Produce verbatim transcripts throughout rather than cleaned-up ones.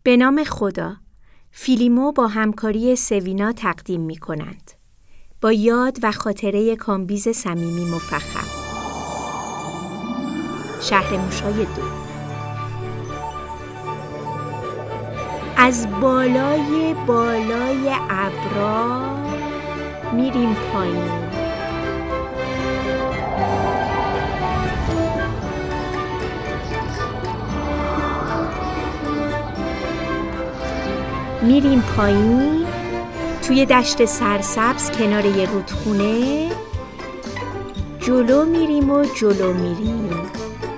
به نام خدا، فیلیمو با همکاری سوینا تقدیم می کنند. با یاد و خاطره کامبیز صمیمی مفخم. شهر موشای دو. از بالای بالای ابرا میریم پایین. میریم پایین توی دشت سرسبز کنار یه رودخونه. جلو میریم و جلو میریم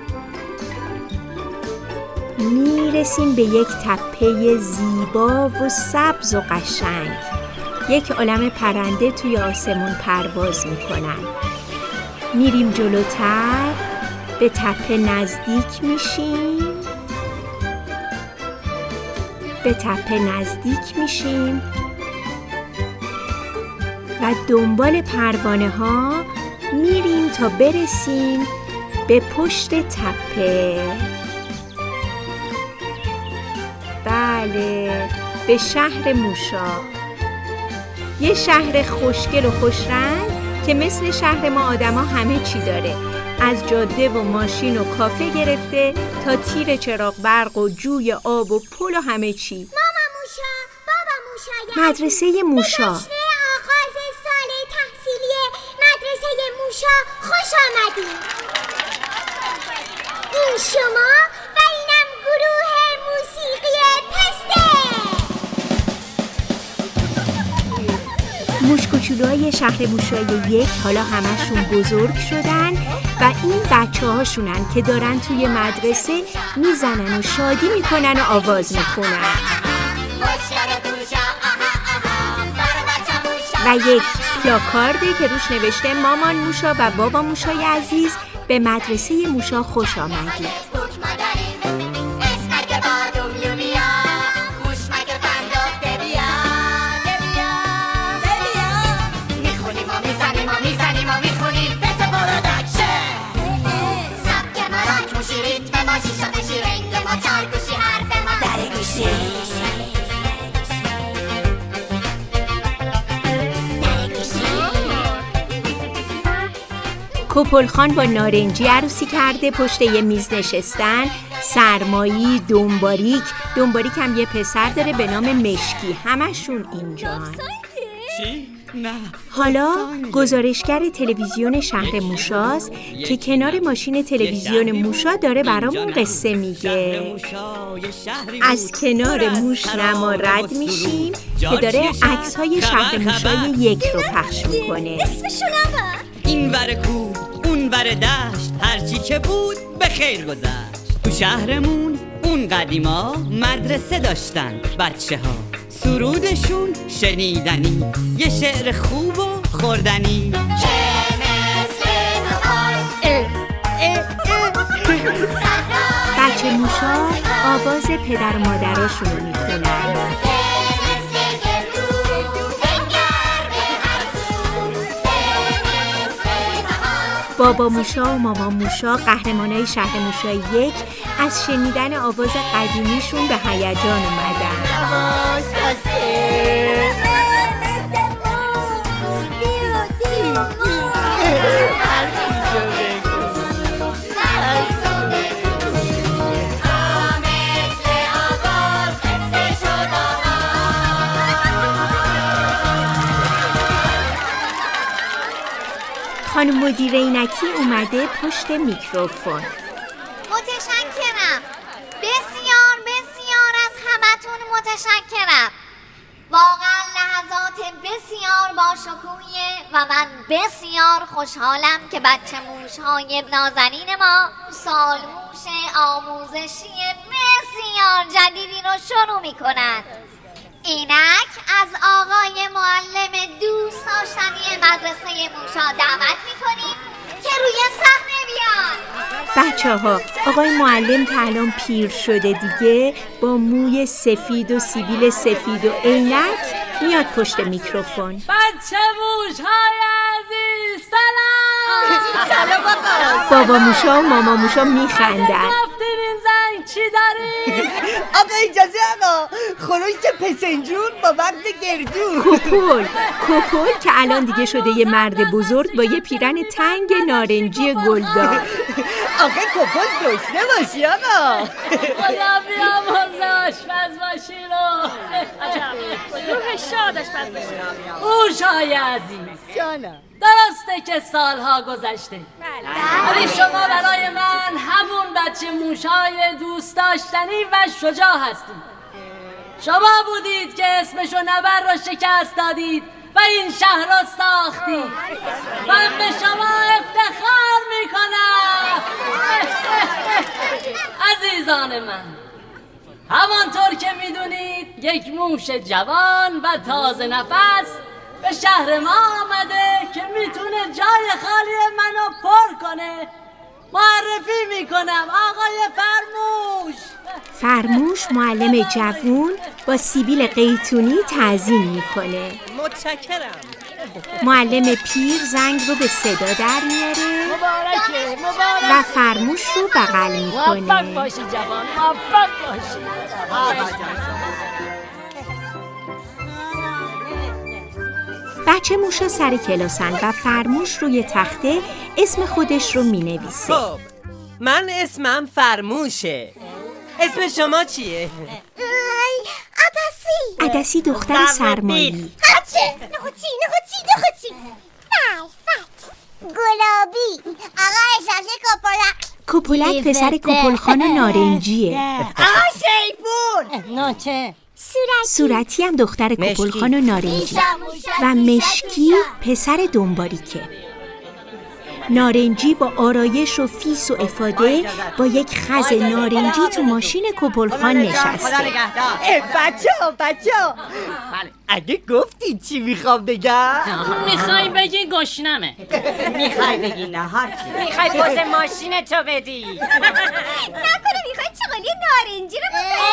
میرسیم به یک تپه زیبا و سبز و قشنگ. یک عالم پرنده توی آسمون پرواز میکنن. میریم جلوتر، به تپه نزدیک میشیم به تپه نزدیک میشیم و دنبال پروانه ها میریم تا برسیم به پشت تپه. بله، به شهر موشا. یه شهر خوشگل و خوشرنگ که مثل شهر ما آدما همه چی داره. از جاده و ماشین و کافه گرفته تا تیر چراغ برق و جوی آب و پل و همه چی. ماما موشا، بابا موشا، مدرسه موشا. به جشن آغاز سال تحصیلی مدرسه موشا خوش آمدید. این شما و اینم گروه موسیقی پسته. موش کوچولوهای شهر موشای یک حالا همشون بزرگ شدن و این بچه هاشونن که دارن توی مدرسه میزنن و شادی میکنن و آواز میخونن. و یک پلاکارده که روش نوشته مامان موشا و بابا موشای عزیز به مدرسه موشا خوش آمدید. کوپل خان با نارنجی عروسی کرده، پشت یه میز نشستن. سرمایی، دنباریک دنباریک هم یه پسر داره به نام مشکی. همشون اینجان. نه. حالا گزارشگر تلویزیون شهر موشاست که کنار ماشین تلویزیون موشا داره برامون قصه میگه. از کنار موش نما رد میشیم که داره عکس‌های شهر موشای یک رو پخش میکنه. این ور کو، اون ور دشت، هرچی که بود به خیر گذشت. تو شهرمون اون قدیما مدرسه داشتن بچه ها. سرودشون شنیدنی، یه شعر خوب و خوردنی. بچه موشا آواز پدر و مادراشون رو میخونن. بابا موشا و ماما موشا قهرمانای شهر موشای یک از شنیدن آواز قدیمیشون به هیجان اومدن. خانم مدیر عینکی اومده پشت میکروفون. متشکرم، بسیار بسیار از همتون متشکرم. واقعا لحظات بسیار باشکوهیه و من بسیار خوشحالم که بچه موش‌های نازنین ما سالموش آموزشی بسیار جدیدی رو شروع می‌کنند. اینک از آقای معلم دوست داشتنی مدرسه موشا دعوت میکنیم که روی صحنه بیان. بچه ها، آقای معلم که الان پیر شده دیگه، با موی سفید و سیبیل سفید و عینک میاد پشت میکروفون. بچه موش‌های عزیز سلام. بابا موشا و ماما موشا میخندن. رفتین این زنگ چی داری؟ آقا اجازه آقا، خروش پسنجون با وقت گردون. کوپل کوپل که الان دیگه شده یه مرد بزرگ با یه پیرن تنگ نارنجی گلدار. آقا کوپل گشنه باشی آقا. خدا بیامرزه آشپز باشی رو. روح شاد آشپز باشی. موشای عزیز جانم. درسته که سالها گذشته، ولی شما برای من همون بچه موشای دوست داشتنی و شجاع هستید. شما بودید که اسمشو نبر را شکست دادید و این شهر را ساختید. من به شما افتخار میکنم. عزیزان من، همانطور که میدونید یک موش جوان و تازه نفس به شهر ما آمده که میتونه جای خالی منو پر کنه. معرفی میکنم آقای فرموش. فرموش معلم جوون با سیبیل قیتونی تعظیم میکنه. متشکرم. معلم پیر زنگ رو به صدا در میاره مبارکه مبارک و فرموش رو بغل میکنه. موفق باشی جوان، موفق باشی. بچه موشا سر کلاسن و فرموش روی تخته اسم خودش رو مینویسه. خب من اسمم فرموشه. اسم شما چیه؟ عدسی. عدسی دختر سرمایی. هچه نخوچی نخوچی نخوچی برفک گلابی. آقا اجازه کپولک. کپولک پسر کپلخان نارنجیه. آقا شیپور. نه چه؟ صورتی. صورتی هم دختر کپلخان نارنجی و مشکی پسر دنباریکه. نارنجی با آرایش و فیس و افاده با یک خز نارنجی تو ماشین کپلخان نشسته. بچه ها بچه ها، اگه گفتی چی میخوام بگم؟ میخوای بگی گشنمه، میخوای بگی نه هرچی، میخوای پوز ماشین تو بدی، نکنه میخوای چغالی نارنجی رو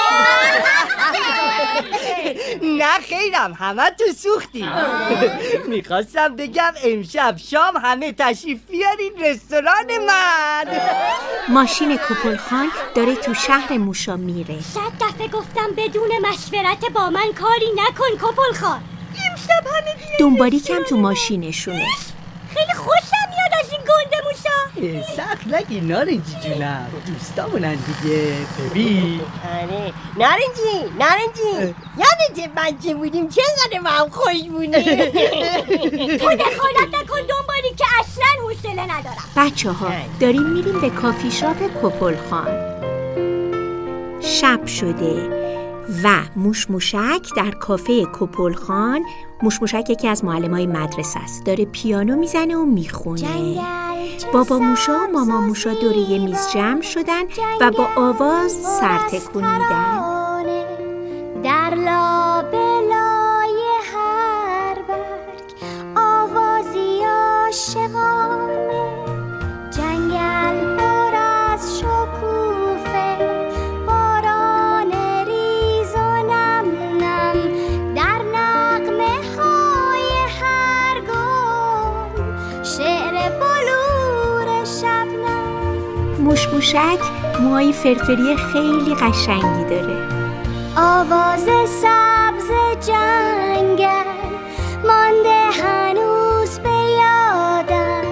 ببری؟ نه خیرم، همه تو سوختی. میخواستم بگم امشب شام همه تشریف بیارین رستوران من. ماشین کپلخان داره تو شهر موشا میره. صد دفعه گفتم بدون مشورت با من کاری نکن کپلخان. امشب همه بیارین دنباریکم تو ماشینشونه. خیلی خوشم میاد از این گنده موشا. سخت نگی نارنجی جونم، دوستامونن دیگه. ببین آره نارنجی نارنجی یادته بچه بودیم چقدر ما هم خوش بودیم. تو دخالت نکن دنبالی که اصلا حوصله ندارم. بچه ها داریم میریم به کافی شاپ کپلخان. شب شده و موش موشک در کافه کپلخان. موش موشک یکی از معلمای مدرسه است، داره پیانو میزنه و میخونه. بابا موشا و ماما موشا دوره یه میز جمع شدن و با آواز سر تکون میدن. در لابلای هر برگ آوازی عاشقانه. جنگل پر از شکوفه، باران ریز و نم نم. در نغمه های هر گل شعر بلور شبنم. موش موشک موهای فرفری خیلی قشنگی داره. آواز سبز جنگل مانده هنوز به یادم.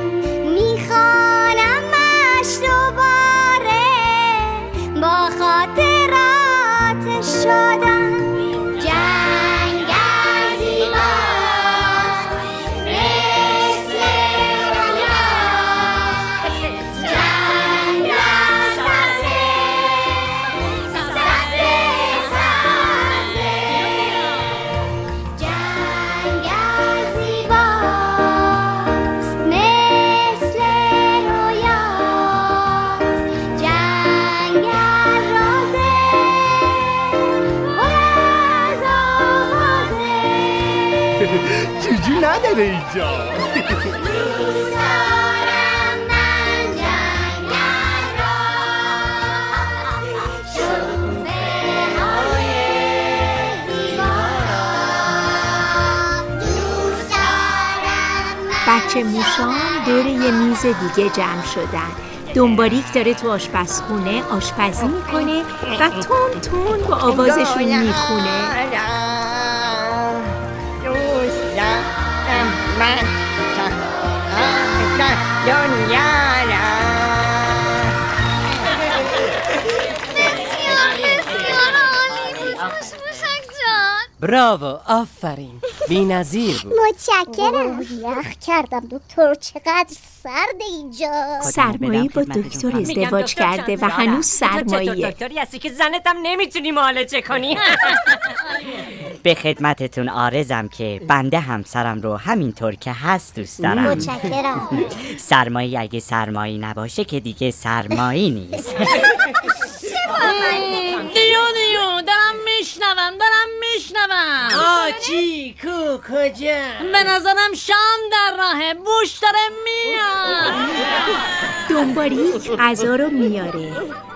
میخوانمش دوباره با خاطرات شدم. جنگل زیباست مثل رویاست. جنگل سبزه سبزه سبزه. جنگل زیباست مثل رویاست. جنگل رازه پر از آوازه. چیزی نداره اینجا. دوست دارم من جنگل را، شکوفه های زیبا را. دوست دارم من بچه موشان دور یه میز دیگه جمع شدن دنباریک داره تو آشپزخونه آشپزی میکنه و تون تون با آوازشون میخونه. براو، آفرین، بی‌نظیر بود. متشکرم. یخ کردم دکتر، چقدر سرد اینجا. سرمایه با دکتر ازدواج کرده و هنوز سرمایه. دکتری هستی که زنتم نمیتونی معالجه کنی. به خدمتتون عارضم که بنده همسرم رو همینطور که هست دوست دارم. متشکرم. سرمایه اگه سرمایه نباشه که دیگه سرمایه نیست. دیو دیو دارم میشنوم دارم میشنوم. آچی کو کجا؟ به نظرم شام در راهه، بوش داره میاد. دنباریک غذا رو میاره.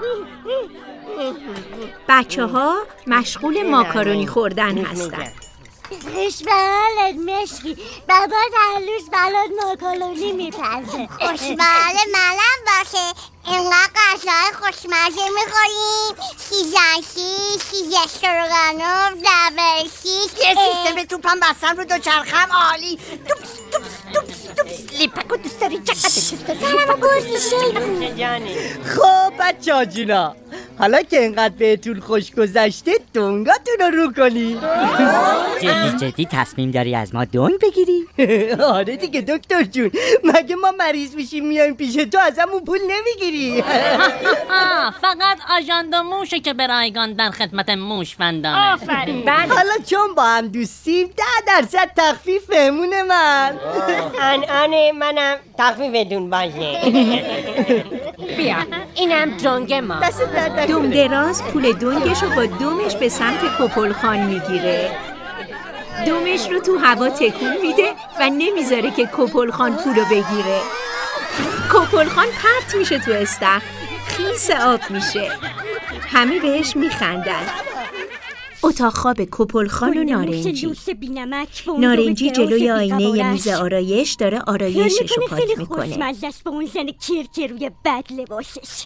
بچه ها مشغول ماکارونی خوردن هستن. خوشبالت مشکی، بابا هر روز برات ماکارونی میپزه. خوشبال منم باشه، اینقدر غذای خوشمزه میخوریم. سیزنشی، سیزه سرگانوف، دبرشیش. یه سیستم توپم بستن رو دوچرخم عالی. توپس توپس توپس توپس. لیپکو دوست داری چقدر دوست داری؟ سرمو گوزی خب بچه ها جونا، حالا که اینقدر بهتون خوش گذشته دنگاتون رو رو کنی. جدی جدی تصمیم داری از ما دنگ بگیری؟ آره دیگه دکتر جون، مگه ما مریض میشیم میایم پیش تو ازمون پول نمیگیری؟ فقط آژاندا موشه که به رایگان در خدمت موش فندانه. آفرین. حالا چون با هم دوستیم ده درصد تخفیف مهمون من. انعانه منم تخفیفتون باشه. بیا اینم دنگ ما. دست درد نکنه. دوم دراز پول دنگش رو با دومش به سمت کپلخان میگیره. دومش رو تو هوا تکون میده و نمیذاره که کپلخان پولو بگیره. کپلخان پرت میشه تو استخر، خیس آب میشه. همه بهش میخندن. اتاق خواب کپلخان و نارنجی. نارنجی جلوی آینه میز آرایش داره آرایشش رو پاک میکنه. خوشمزه است با اون زن کیر که روی بد لباسش.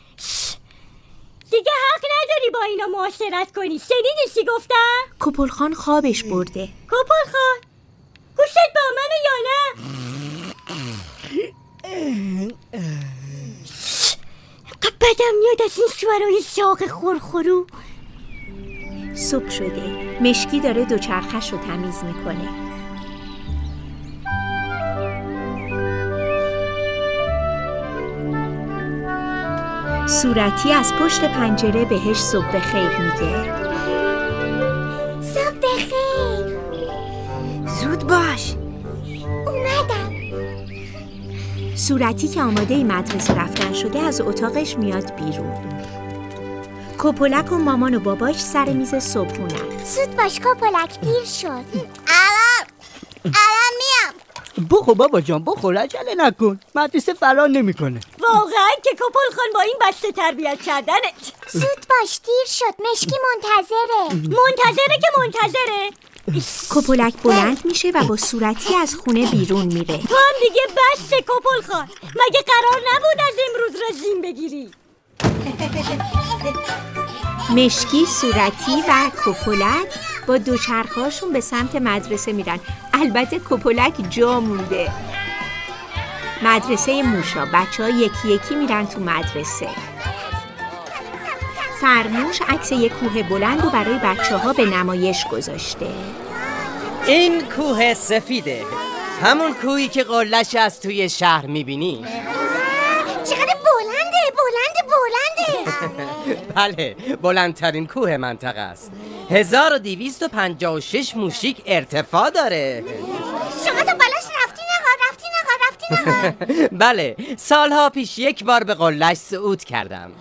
دیگه حق نداری با اینا معاشرت کنی. شنیدی چی گفتم؟ کپلخان خوابش برده. کپلخان گوشت با منه یا نه؟ بدم میاد از این شوهرای شاق خورخورو. صبح شده. مشکی داره دوچرخش رو تمیز میکنه. صورتی از پشت پنجره بهش صبح بخیر میگه. صبح بخیر. زود باش. اومدم. صورتی که آماده مدرسه رفتن شده از اتاقش میاد بیرون. کپولک و مامان و باباش سر میز صبحونن. زود باش کپولک، دیر شد. الان الان میام. بخور بابا جان بخور، عجله نکن، مدرسه فرار نمیکنه. واقعا که کپلخان با این بچه تربیت کردنت. زود باش دیر شد، مشکی منتظره. منتظره که منتظره. کپولک بلند میشه و با صورتی از خونه بیرون میره. تو هم دیگه بسته کپلخان، مگه قرار نبود از امروز رژیم بگیری؟ مشکی، صورتی و کپولک با دوچرخه‌هاشون به سمت مدرسه میرن. البته کپولک جا مونده. مدرسه موشا. بچه ها یکی یکی میرن تو مدرسه. فرموش عکس یک کوه بلند رو برای بچه ها به نمایش گذاشته. این کوه سفیده، همون کوهی که قله‌ش از توی شهر میبینی. چقدر بلنده بلنده بلنده. بله، بلندترین کوه منطقه است. هزار و دویست و پنجاه و شش موشیک ارتفاع داره. شما تو بالاش رفتی نقا رفتی نقا رفتی نقا. بله، سالها پیش یک بار به قله‌اش صعود کردم.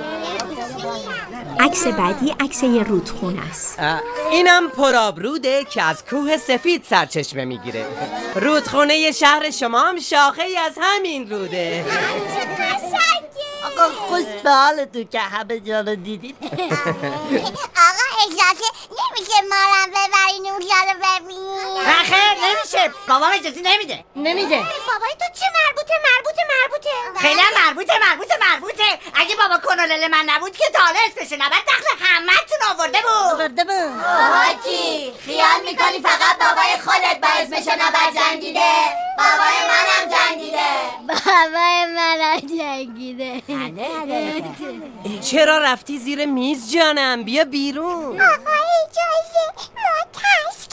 عکس بعدی عکس یه رودخونه است. اینم پرآبروده که از کوه سفید سرچشمه میگیره. رودخونه شهر شما هم شاخه ای از همین روده. آقا خوش به حالتون که همه جا رو دیدید. آقا اجازه نمیشه مارم ببرین اونجا رو ببینین؟ آخه نمیشه، بابام اجازه نمیده. نمیده. بابای تو چه مربوطه مربوطه مربوطه؟ خیلی هم مربوطه مربوطه مربوطه. اگه بابا کنولل من نبود که تا حالا اسمشو نبرد دخل همه‌تون آورده بود. آورده بود. بابا کی؟ خیال میکنی فقط بابای خودت با اسمشو نبر جنگیده؟ بابای منم جنگیده. بابای منم جنگیده. چرا رفتی زیر میز جانم؟ بیا بیرون. آقا اجازه ما ترس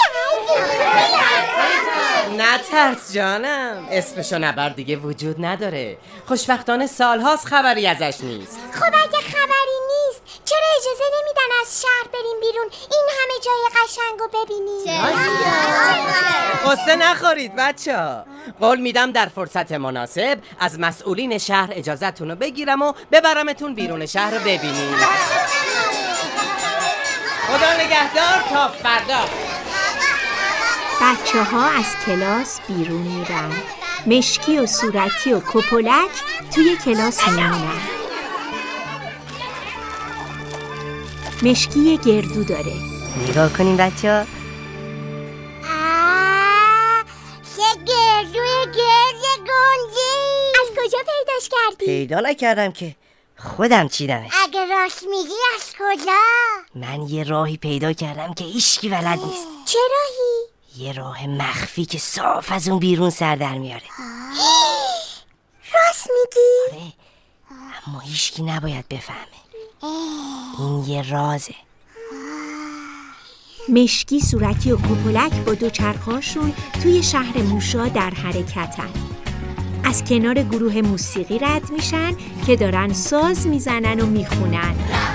کردیم. نه ترس جانم، اسمشو نبر دیگه وجود نداره. خوشبختانه سالهاست خبری ازش نیست. خب اگه خبری نیست چرا اجازه نمیدن از شهر بریم بیرون این همه جای قشنگو ببینیم؟ قصه نخورید بچه ها. قول میدم در فرصت مناسب از مسئولین شهر اجازتون رو بگیرم و ببرمتون بیرون شهر رو ببینید. خدا نگهدار تا فردا. بچه ها از کلاس بیرون میرن. مشکی و صورتی و کپولک توی کلاس میمونن. مشکی یه گردو داره. نگاه کنیم بچه ها. چه گردوی گرد گنجی. از کجا پیداش کردی؟ پیدا نکردم که، خودم چیدمش. اگه راست میگی از کجا؟ من یه راهی پیدا کردم که هیچکی بلد نیست. چه راهی؟ یه راه مخفی که صاف از اون بیرون سر در میاره. راست میگی؟ آره، اما هیچکی نباید بفهمه. این یه رازه. مشکی، صورتی و کپولک با دوچرخه‌هاشون توی شهر موشا در حرکتن. از کنار گروه موسیقی رد میشن که دارن ساز میزنن و میخونن.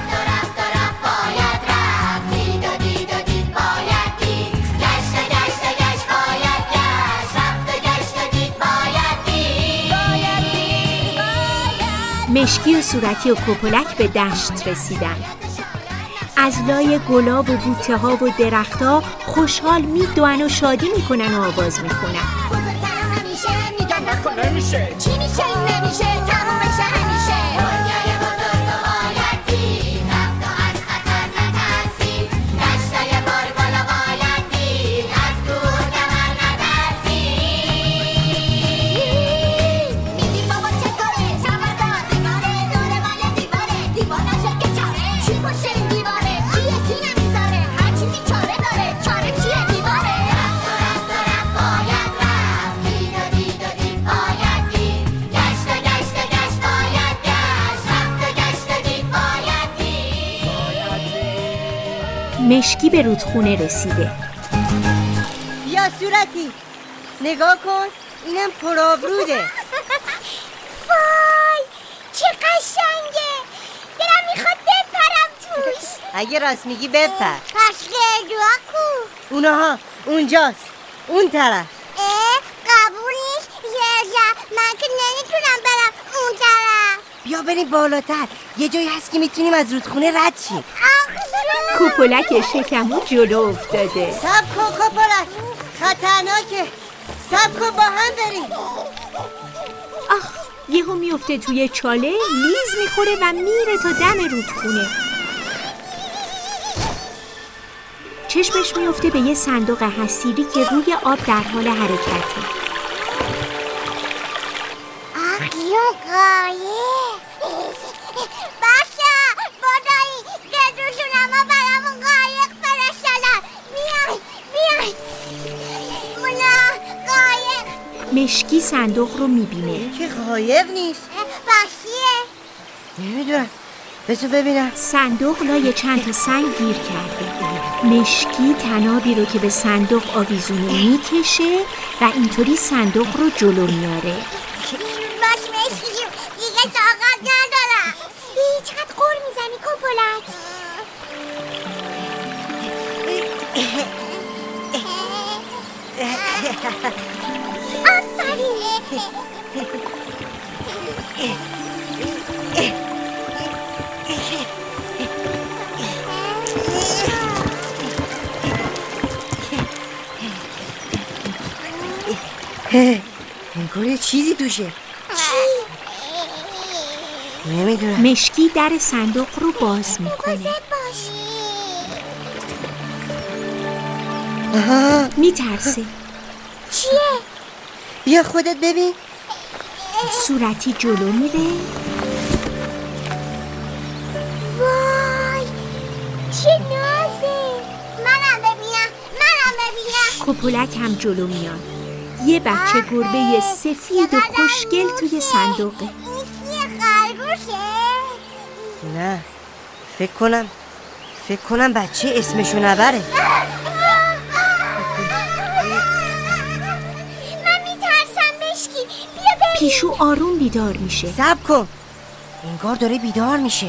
مشکی و صورتی و کپولک به دشت رسیدن. از لای گلاب و بوته ها و درخت ها خوشحال میدوئن و شادی میکنن و آواز میخونن. همیشه میگن نکن نمیشه. چی میشه این نمیشه تموم بشه همیشه. دنیای بزرگ و بایدی رفت و از خطر نترسی. دشتای بار بالا بایدی از دور کمر نترسی. میدی بابا چه کاره شبردار دیواره دوره مال دیواره دیوار نشه که چاره. چی باشه این دیواره کیه کی نمیذاره هر چیزی چاره داره چاره چیه دیواره. رفت و رفت و رفت باید رفت دید و دید و دید باید دید گشت و گشت و گشت باید گشت رفت و گشت و دید باید دید. مشکی به رودخونه رسیده. بیا صورتی، نگاه کن، اینم پرآبروده. وای چه قشنگه. دلم میخواد بپرم توش. اگه راست میگی بپر. پس گردوها کو؟ اونها اونجاست، اون طرف. اه قبول نیست زرزر من که نمیتونم برم اون طرف. بیا بریم بالاتر، یه جایی هست که میتونیم از رودخونه رد شیم. کپولک شکمو جلو افتاده. سب کن کپولک، خطرناکه. سب کن با هم بریم. آخ، یهو میفته توی چاله، لیز میخوره و میره تا دم رودخونه. چشمش میفته به یه صندوق حصیری که روی آب در حال حرکته. آخ یون قایق. باشا بادایی گردوشون اما برامون قایق فرستادن. بیای بیای مونا قایق. مشکی صندوق رو میبینه. که قایق نیست. باشیه نمیدونم، بسو ببینم. صندوق لای چند تا سنگ گیر کرده. مشکی تنابی رو که به صندوق آویزونه میکشه و اینطوری صندوق رو جلو میاره. باش مشکی جون دیگه طاقت ندارم. ای چقدر غر میزنی کپولک. انگار یه چیزی توشه. نمیدونم. مشکی در صندوق رو باز میکنه. باشی میترسه. چیه؟ بیا خودت ببین. صورتی جلو میره. وای چه نازه. منم ببینم منم ببینم. کپولک هم جلو میاد. یه بچه گربه سفید و خوشگل توی صندوقه. این چیه خرگوشه؟ نه فکر کنم فکر کنم بچه اسمشو نبره. من میترسم مشکی. بیا بریم. پیشو آروم بیدار میشه. صبر کن، انگار داره بیدار میشه.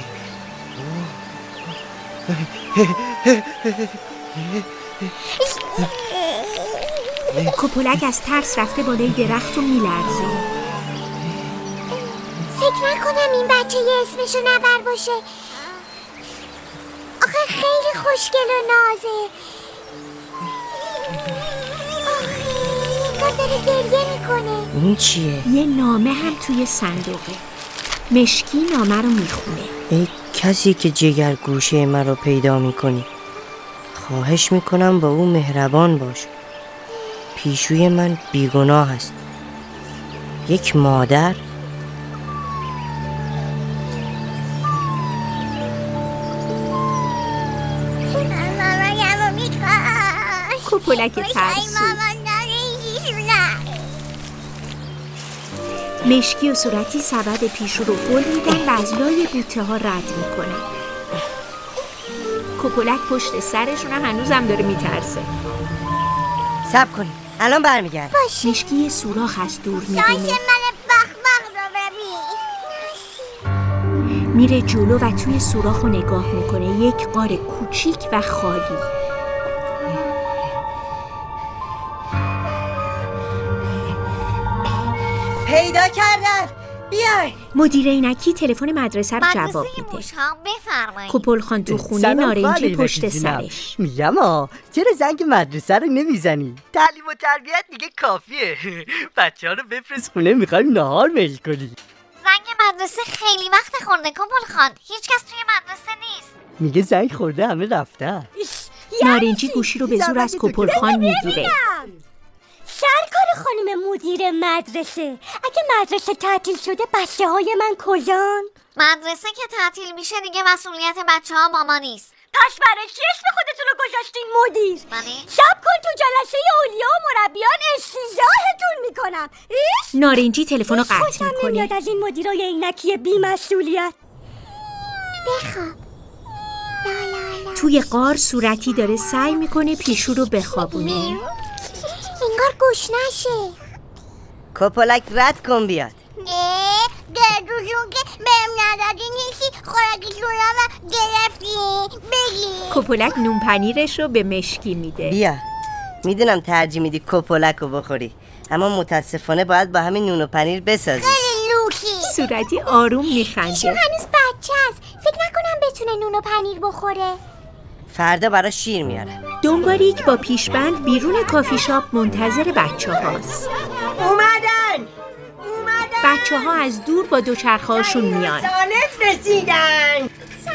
کپولک از ترس رفته بالای درخت و میلرزه. فکر نکنم این بچه یه اسمشو نبر باشه. آخه خیلی خوشگل و نازه. آخه انگار داره گریه میکنه. این چیه؟ یه نامه هم توی صندوقه. مشکی نامه رو میخونه. ای کسی که جگر گوشه من رو پیدا میکنی، خواهش میکنم با او مهربان باش. پیشوی من بیگناه است. یک مادر. کپولک ترسو. مشکی و صورتی سبد پیشو رو گل میدن و از لای بوته ها رد میکنن. کپولک پشت سرشون هنوزم داره میترسه. صبر کنی الان برمیگرد. مشکی یه سوراخ از دور میبینه. من بخ بخ رو ببین. میره جلو و توی سوراخ رو نگاه میکنه. یک غار کوچیک و خالی. پیدا کردن. بیای. مدیر عینکی تلفن مدرسه رو جواب مدرسه میده. موش‌ها بفرمایید. کپل خان تو خونه سلام نارنجی خاله پشت رفیقینم. سرش. میگم آ چرا زنگ مدرسه رو نمیزنی؟ تعلیم و تربیت دیگه کافیه. بچه ها رو بفرست خونه، میخوایم نهار میل کنی. زنگ مدرسه خیلی وقت خورده کپل خان. هیچ کس توی مدرسه نیست. میگه زنگ خورده همه رفتن. نارنجی گوشی رو به زور از کپل خان میگیره. سرکار خانم مدیر مدرسه، اگه مدرسه تعطیل شده بچه های من کجان؟ مدرسه که تعطیل میشه دیگه مسئولیت بچه ها با ما نیست. پس برای چی اسم خودتون رو گذاشتین مدیر؟ منی؟ شب کن تو جلسه اولیا و مربیان استیزاحتون میکنم. نارنجی تلفن رو قطع خوشم میکنه. نمیاد از این مدیرای عینکی بی مسئولیت. بخواب. لا لا لا. توی غار صورتی داره سعی میکنه پیشو رو بخوابونه. انگار گوش نشه. کپولک رد کن بیاد. اه دردوشون که بهم ندادی نیستی. خوراکیشون هم گرفتی. بگی. کپولک نون پنیرش رو به مشکی میده. بیا. میدونم ترجیح میدی کپولک رو بخوری، اما متاسفانه باید با همین نون و پنیر بسازی. خیلی لوکی. صورتی آروم میخنده. چون هنوز بچه است. فکر نکنم بتونه نون و پنیر بخوره. فردا برای شیر میارم. دنبالیک با پیشبند بیرون کافی شاپ منتظر بچه هاست. اومدن اومدن بچه ها از دور با دوچرخه هاشون میان. سانت رسیدن.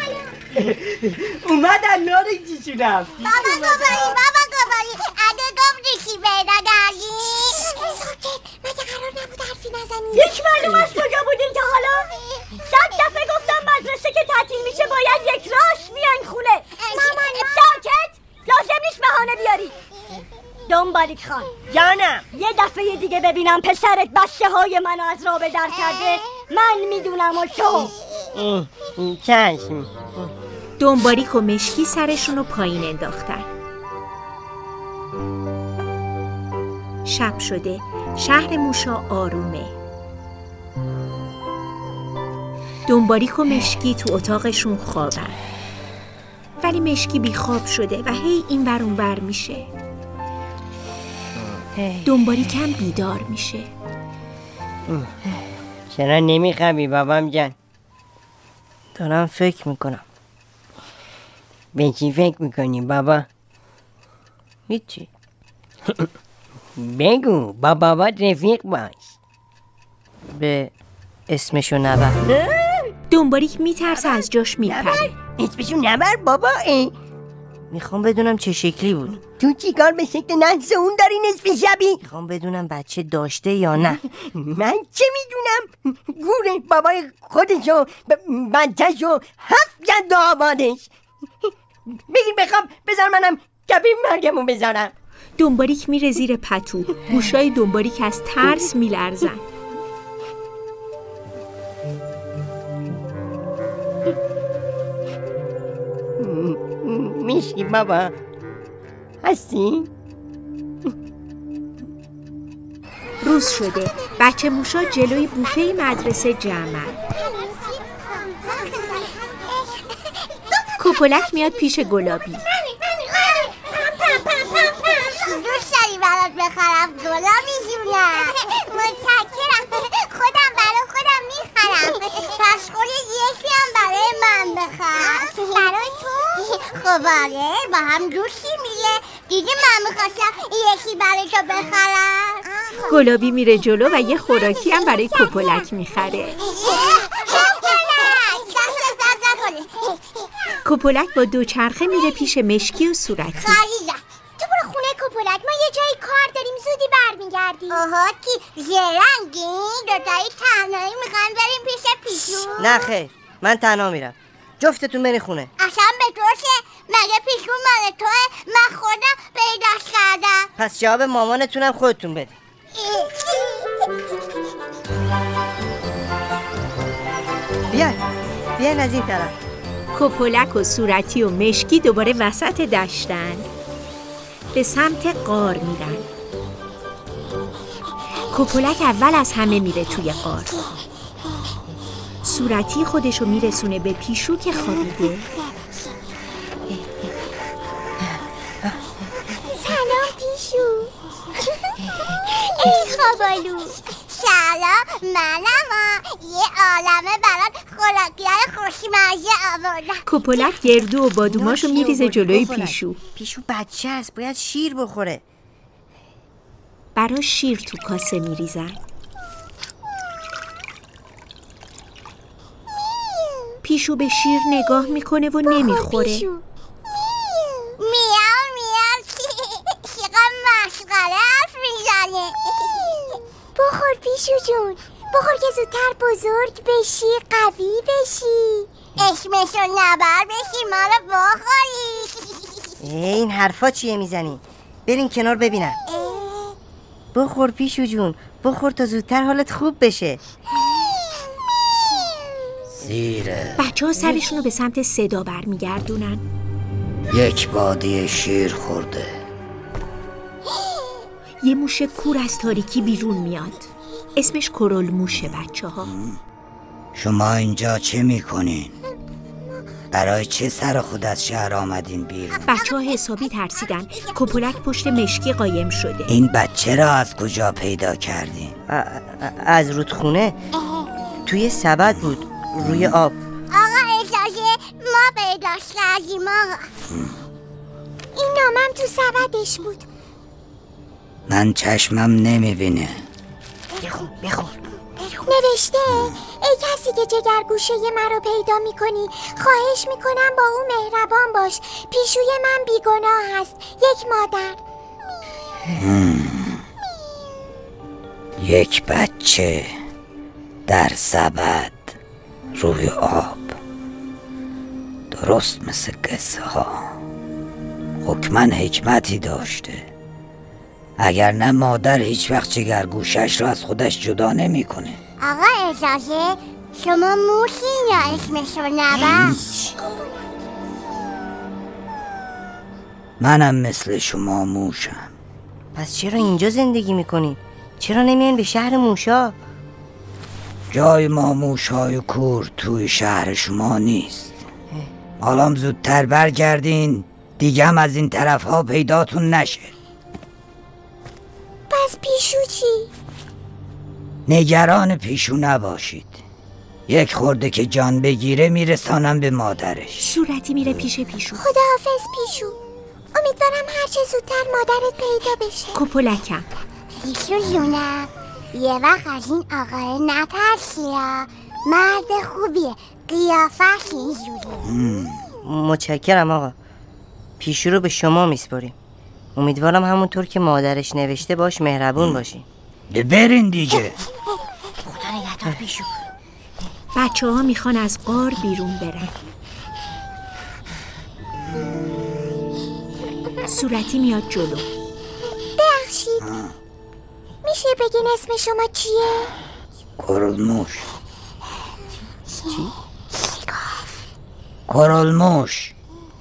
اومدن نارنجی شونم. بابا گوبایی بابا گوبایی اگه گفتی چی پیدا کردی؟ ساکت مگه قرار نبود حرفی نزنی؟ یک معلوم از کجا بودین تا حالا؟ صد دفعه گفتم مدرسه که تعطیل میشه باید یک راست بیاین خونه. مامان ساکت. لازم نیست بهانه بیاری. دنبالیک خان جانم. یه دفعه دیگه ببینم پسرت بچه های منو از راه به در کرده من میدونم و تو. چشم. دنبالیک و مشکی سرشون رو پایین انداختن. شب شده. شهر موشا آرومه. دنبالیک و مشکی تو اتاقشون خوابن. ولی مشکی بیخواب شده و هی این ور اون ور میشه. دنبالیک هم بیدار میشه. چرا نمیخوابی بابام جان؟ دارم فکر میکنم. به چی فکر میکنی بابا؟ هیچی. بگو با بابات رفیق باش. به اسمشو نبر. دنبالیک میترسه از جاش میپره. اسمشو نبر بابا. ای. میخوام بدونم چه شکلی بود. تو چیکار به شکل نحس اون داری نصف شبی؟ میخوام بدونم بچه داشته یا نه. من چه میدونم؟ گوره بابای خودشو بچهشو هفت جد آبادش. بگیر بخواب بذار منم کپی مرگمو بذارم. دنبالیک میره زیر پتو. گوشای دنبالیک از ترس میلرزن. میشی بابا هستی؟ روز شده. بچه موشا جلوی بوفه مدرسه جمعن. کوپولک میاد پیش گلابی. دوست داری برات بخرم گلابی جونم؟ متشکرم، خودم برای خودم میخرم. پس خودت یکی هم برای من بخر. برای تو؟ خب آره، با هم دوستی میگه. دیگه من میخواستم یکی برای تو بخرم. گلابی میره جلو و یه خوراکی هم برای کوپولک میخره. کوپولک با دوچرخه میره پیش مشکی و صورتی. خریدم. تو برو خونه کوپولک، ما یه جایی کار داریم، زودی برمیگردیم. آها کی زرنگی؟ دوتایی تنهایی میخوایم بریم پیش پیشو؟ نه خیر، من تنها میرم. جفتتون بری خونه. اصلا به تو که مگه پیشو مال توه؟ من خودم پیداش کردم. پس جواب مامانتونم خودتون بده. بیاین بیاین از این طرف. کوپولک و صورتی و مشکی دوباره وسط دشتن. به سمت غار میرن. کوپولک اول از همه میره توی غار. صورتی خودشو میرسونه به پیشو که خوابیده. سلام پیشو. ای خوابالو. سلام، منم. یه عالمه برات خوراکی‌های خوشمزه آوردم. کوپولک گردو و بادوماشو میریزه جلوی پیشو. پیشو بچه است، باید شیر بخوره. براش شیر تو کاسه میریزن. پیشو به شیر نگاه میکنه و نمیخوره. میاو میاو چقدر مسخره حرف میزنه. بخور پیشو جون، بخور که زودتر بزرگ بشی، قوی بشی، اسمشو نبر بشی، ما رو بخوری. این حرفا چیه میزنی؟ برین کنار ببینم. بخور پیشو جون، بخور تا زودتر حالت خوب بشه. زیره بچه ها سرشونو به سمت صدا برمیگردونن. یک بادی شیر خورده. یه موش کور از تاریکی بیرون میاد. اسمش کرول موشه. بچه ها شما اینجا چه میکنین؟ برای چه سر خود از شهر آمدین بیرون؟ بچه ها حسابی ترسیدن. کوپولک پشت مشکی قایم شده. این بچه را از کجا پیدا کردین؟ از رودخونه. توی سبد بود، روی آب. آقا اجازه، ما پیداش کردیم آقا. این نامم تو سبدش بود. من چشمم نمیبینه. بخون بخون. نوشته ای کسی که جگرگوشه من رو پیدا میکنی، خواهش میکنم با او مهربان باش. پیشوی من بیگناه هست، یک مادر. یک بچه در سبد روی آب، درست مثل قصه ها. حتما حکمتی داشته، اگر نه مادر هیچ وقت جگرگوشش رو از خودش جدا نمی کنه. آقا اجازه، شما موشین یا اسمش رو نبر؟ منم مثل شما موشم. پس چرا اینجا زندگی میکنین؟ چرا نمیان به شهر موشا؟ جای ما موشای کور توی شهر شما نیست. حالا زودتر برگردین، دیگه هم از این طرف ها پیداتون نشه. پس پیشو چی؟ نگران پیشو نباشید. یک خورده که جان بگیره میرسانم به مادرش. صورتی میره پیش پیشو. خداحافظ پیشو. امیدوارم هرچه زودتر مادرت پیدا بشه. کوپولکم. پیشو جونم، یه وقت از این آقای نترسی ها. مرد خوبیه، قیافش اینجوری. متشکرم آقا. پیشو رو به شما میسپاریم. امیدوارم همونطور که مادرش نوشته باش مهربون باشی. برین دیگه. خدا نگهدار پیشو. بچه ها میخوان از غار بیرون برن. صورتی میاد جلو. ببخشید، میشه بگین اسم شما چیه؟ کورالموش. چی؟ کورالموش.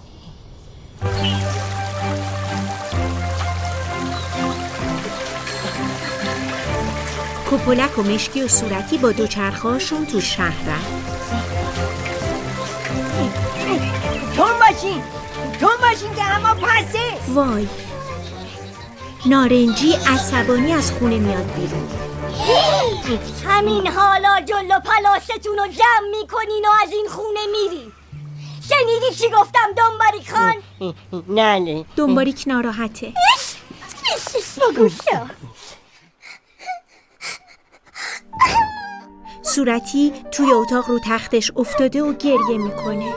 کپولک و مشکی و صورتی با دوچرخه‌هاشون تو شهرن. تون باشین تون باشین که اما پسه. وای، نارنجی عصبانی از خونه میاد بیرون. همین حالا جلو پلاستون رو جمع میکنین و از این خونه میرین. شنیدی چی گفتم دنباریک خان؟ نه نه دنباریک ناراحته. بگوشا صورتی توی اتاق رو تختش افتاده و گریه میکنه.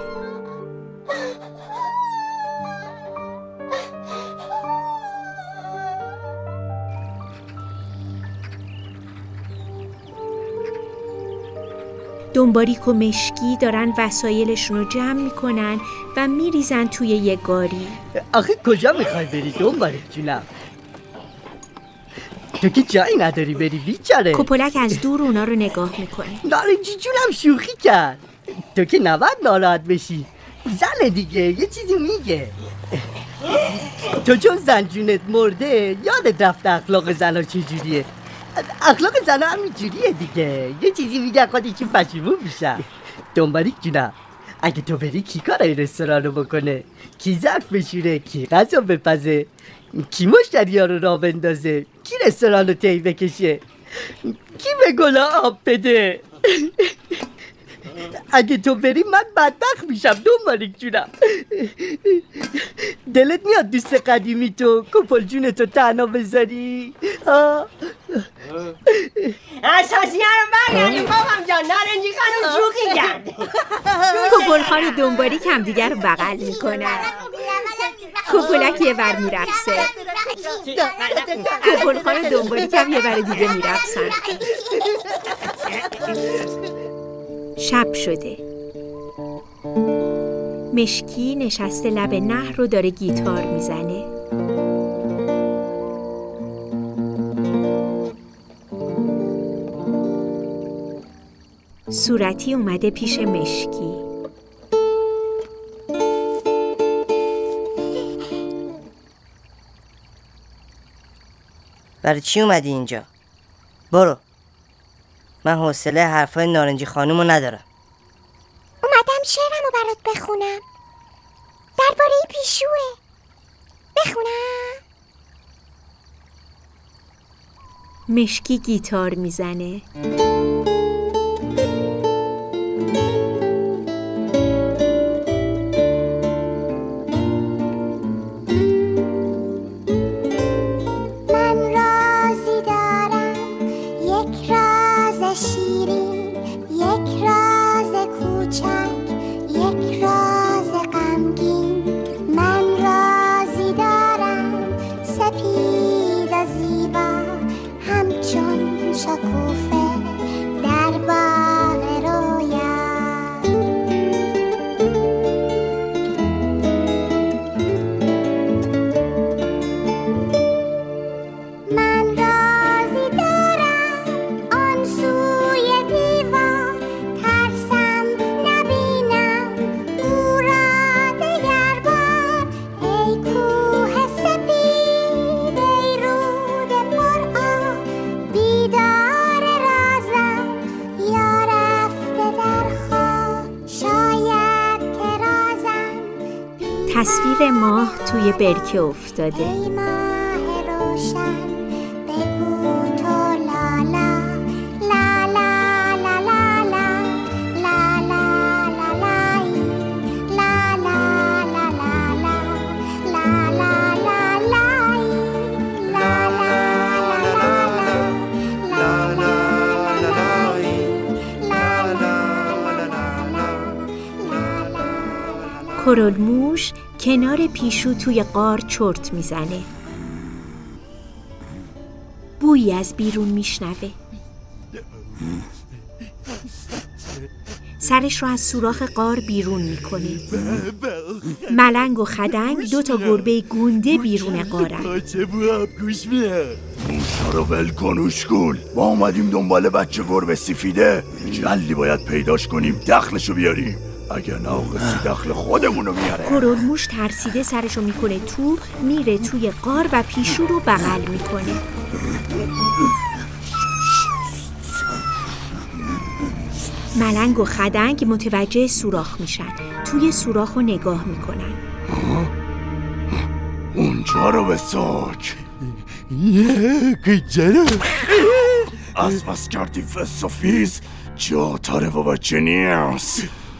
دنباریک و مشکی دارن وسایلشون رو جمع میکنن و میریزن توی یه گاری. آخه کجا میخوای بری دنباریک جونم؟ تو که جایی نداری بری بیچاره. کپولک از دور اونا رو نگاه میکنه. نارنجی جونم شوخی کرد. تو که نباید ناراحت بشی. زن دیگه یه چیزی میگه. تو چون زن جونت مرده یادت رفته اخلاق زنها چجوریه. اخلاق زنها هم اینجوریه دیگه. یه چیزی میگه خودشون پشیمون میشن. دنباریک جونم، اگه تو بری کی کارای رستوران رو بکنه؟ کی ظرف بشوره؟ کی غذا بپزه؟ کی مشتری ها رو راه بندازه؟ کی رستوران رو طی بکشه؟ کی به گلا آب بده؟ اگه تو بری من بدبخت میشم دنباریک جونم. دلت میاد دوست قدیمی تو کپل جونتو تنها بذاری؟ اساسی رو برگردیم بابام جان. نارنجی خانم شوخی کرد. کپل خان و دنباریک هم دیگر رو بغل میکنن. کپولک یه ور میرقصه. کپل خان و دنباریک هم یه ور دیگه میرقصن. شب شده. مشکی نشسته لب نهر رو داره گیتار میزنه. صورتی اومده پیش مشکی. برای چی اومدی اینجا؟ برو. من حوصله حرفای نارنجی خانومو ندارم. اومدم شعرمو برات بخونم. درباره پیشوه. بخونم؟ مشکی گیتار میزنه. تصویر ماه توی برکه افتاده. کورالموش کنار پیشو توی غار چرت میزنه. بویی از بیرون میشنوه. سرش رو از سوراخ غار بیرون میکنه. ملنگ و خدنگ دو تا گربه گونده بیرون غارن. موشا رو ول کن اوشگول. ما اومدیم دنبال بچه گربه سفیده. جلی باید پیداش کنیم دخلشو بیاریم. اگه ناقصی دخل خودمونو میاره. کرولموش ترسیده سرشو میکنه تو، میره توی غار و پیشو رو بغل میکنه. ملنگ و خدنگ متوجه سوراخ میشن. توی سوراخ رو نگاه میکنن. اونجا رو بساک. یه کجره از بس کردی فس و فیز جا تاره و بچه نیست.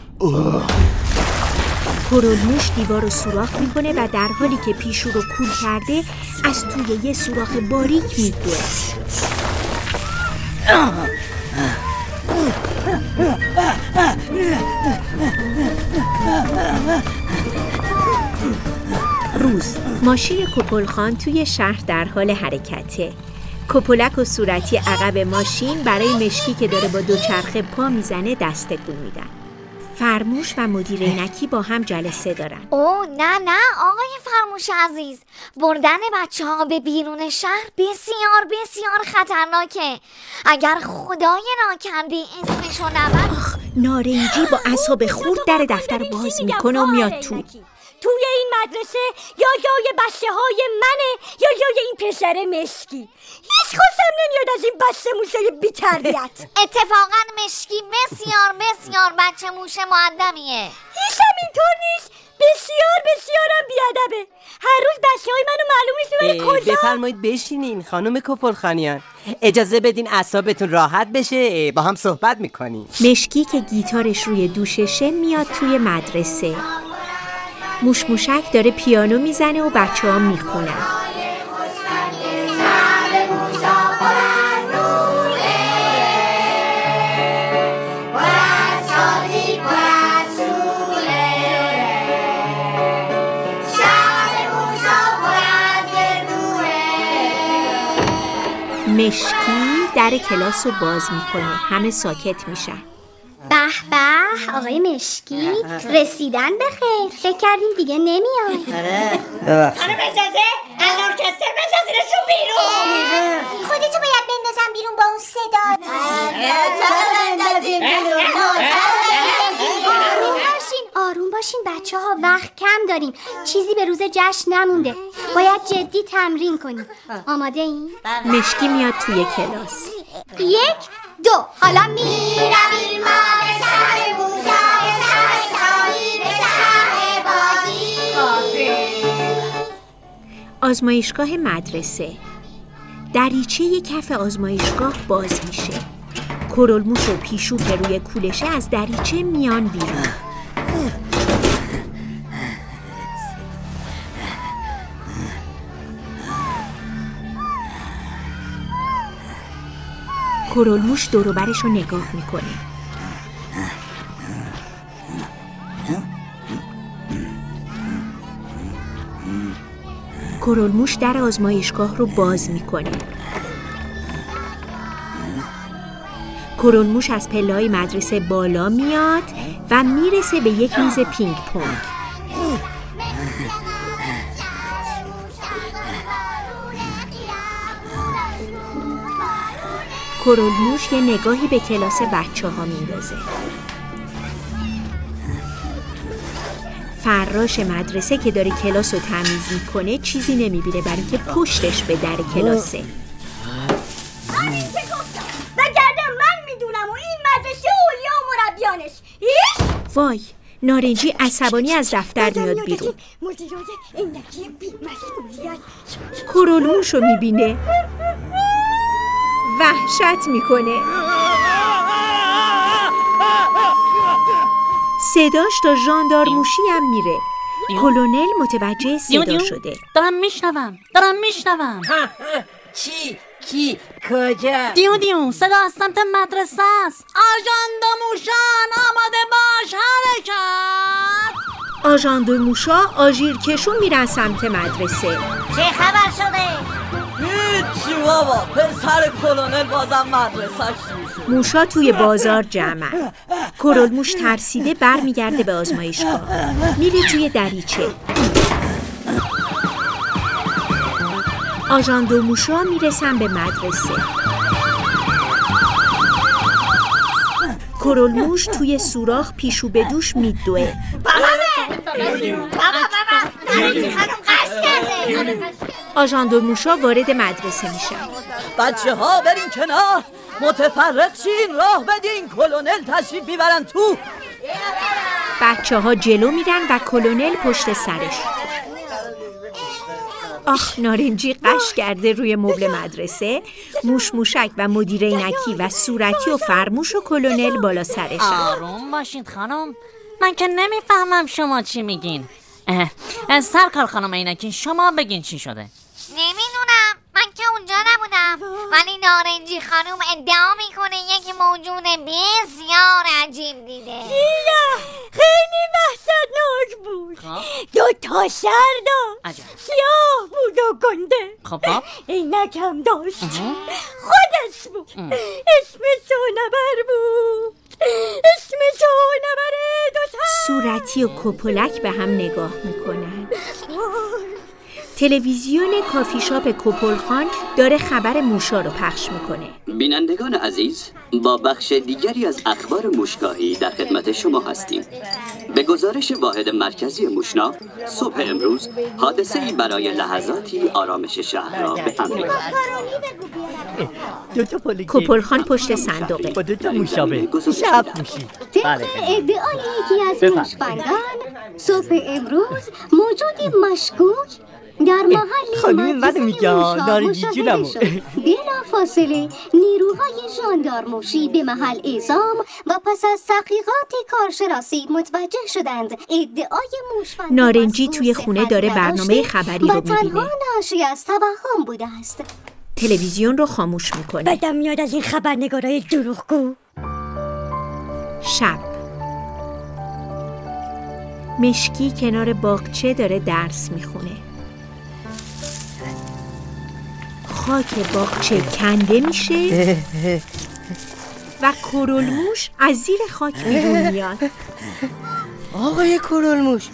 کرولموش دیوار رو سوراخ میکنه و در حالی که پیشو رو کول کرده از توی یه سوراخ باریک میدوه. روز ماشین کپلخان توی شهر در حال حرکته. کپلک و صورتی عقب ماشین برای مشکی که داره با دوچرخه پا میزنه دست تکون میدن. فرموش و مدیر عینکی با هم جلسه دارن. اوه نه نه آقای فرموش عزیز، بردن بچه ها به بیرون شهر بسیار بسیار خطرناکه. اگر خدای ناکرده اسمشو نبرد. آخ نارنجی با اعصاب خورد در دفتر باز میکنه و میاد تو. توی این مدرسه یا جای بچه های منه یا جای این پسر مشکی. هیچ خوشم نمیاد از این بچه موشای بی تربیت. اتفاقا مشکی بسیار بسیار بچه موش مؤدبیه. هیچ هم اینطور نیست. بسیار بسیارم بیادبه. هر روز بچه های منو معلومش ببره کجا. بفرمایید بشینین خانم کپلخانیان. اجازه بدین اعصابتون راحت بشه، با هم صحبت میکنیم. مشکی که گیتارش روی دوششه میاد توی مدرسه. موش موشک داره پیانو میزنه و بچه ها میخونن. مشکی در کلاس رو باز میکنه. همه ساکت میشن. به به آقای مشکی، رسیدن بخیر. فکر کردیم دیگه نمیای. خانم اجازه از ارکستر بندازینشون بیرون. خودتو باید بندازم بیرون با اون صدا. آروم باشین آروم باشین بچه ها، وقت کم داریم. چیزی به روز جشن نمونده. باید جدی تمرین کنیم. آماده این؟ مشکی میاد توی کلاس. یک دو حالا میرویم ما به شهر موشا، به شهر شاهی، به شهر بازی. آزمایشگاه مدرسه. دریچه کف آزمایشگاه باز میشه. کرولموش و پیشو که روی کولشه از دریچه میان بیرون. کرولموش دور و برش رو نگاه میکنه. کرولموش در آزمایشگاه رو باز میکنه. کرولموش از پله‌های مدرسه بالا میاد و میرسه به یک میز پینگ پونگ. کرولموش یه نگاهی به کلاس بچه ها میندازه. فراش مدرسه که داره کلاس رو تمیز میکنه چیزی نمیبینه برای که پشتش به در کلاسه. همین که گفتم وگرنه من میدونم و این مدرسه اولیا و مربیانش. وای نارنجی عصبانی از دفتر میاد بیرون. مدیرای عینکی بی‌مسئولیت. کرولموش رو میبینه، وحشت میکنه. صداش تا ژاندارموشی هم میره. کلونل متوجه صدا شده. دارم میشنوم دارم میشنوم چی؟ کی؟ کجا؟ دیو دیو صدا از سمت مدرسه است. آژانداموشان آماده باش حرکت. آژان دو موشا آژیرکشون میرن سمت مدرسه. چه خبر شده؟ هیچی بابا، پسر کلونل بازم مدرسه‌ش شد. موشا توی بازار جمعن. کرولموش ترسیده برمیگرده به آزمایشگاه. میره توی دریچه. آژان دو موشا میرسن به مدرسه. کرولموش توی سوراخ پیشو به دوش میدوه. آژان دو موشا وارد مدرسه میشن. بچه ها برین کنار، متفرق شین، راه بدین، کلونل تشریف میبرن تو. بچه ها جلو میرن و کلونل پشت سرش. آخ، نارنجی قش کرده روی مبل مدرسه. موش موشک و مدیر عینکی و صورتی و فرموش و کلونل بالا سرشن. آروم باشید خانم، من که نمیفهمم شما چی میگین. سرکار خانم عینکی، شما بگین چی شده. نمیدونم، من که اونجا نبودم، ولی نارنجی خانم ادعا میکنه یک موجود بسیار عجیب دیده. دیدم، خیلی وحشتناک بود. دو تا سر داشت، سیاه بود و گنده. خب خب عینکم داشت. خودش بود. اسم صنبر بود. اسم صنبر دو سر. صورتی و کپولک به هم نگاه میکنن. تلویزیون کافی شاپ کپلخان داره خبر موشا رو پخش میکنه. بینندگان عزیز، با بخش دیگری از اخبار موشگاهی در خدمت شما هستیم. به گزارش واحد مرکزی موشنا، صبح امروز حادثه‌ای برای لحظاتی آرامش شهر را به هم ریخت. کپلخان پشت صندوقه. با دو تا موشابه شب میشی. طبق ادعای یکی از موشبندان، صبح امروز موجودی مشکوک در محل خانوم من میگه نارنجی جونمو. بلا فاصله نیروهای ژاندارموشی به محل اعزام و پس از تحقیقات کارشناسی متوجه شدند ادعای موشبندان نارنجی توی خونه داره برنامه خبری رو میبینه. و تنها ناشی از توهم بوده است. تلویزیون رو خاموش میکنه. بدم میاد از این خبرنگارای دروغگو. شب مشکی کنار باغچه داره درس میخونه. خاک باغچه کنده میشه و کرولموش از زیر خاک بیرون میاد. آقای کرولموش،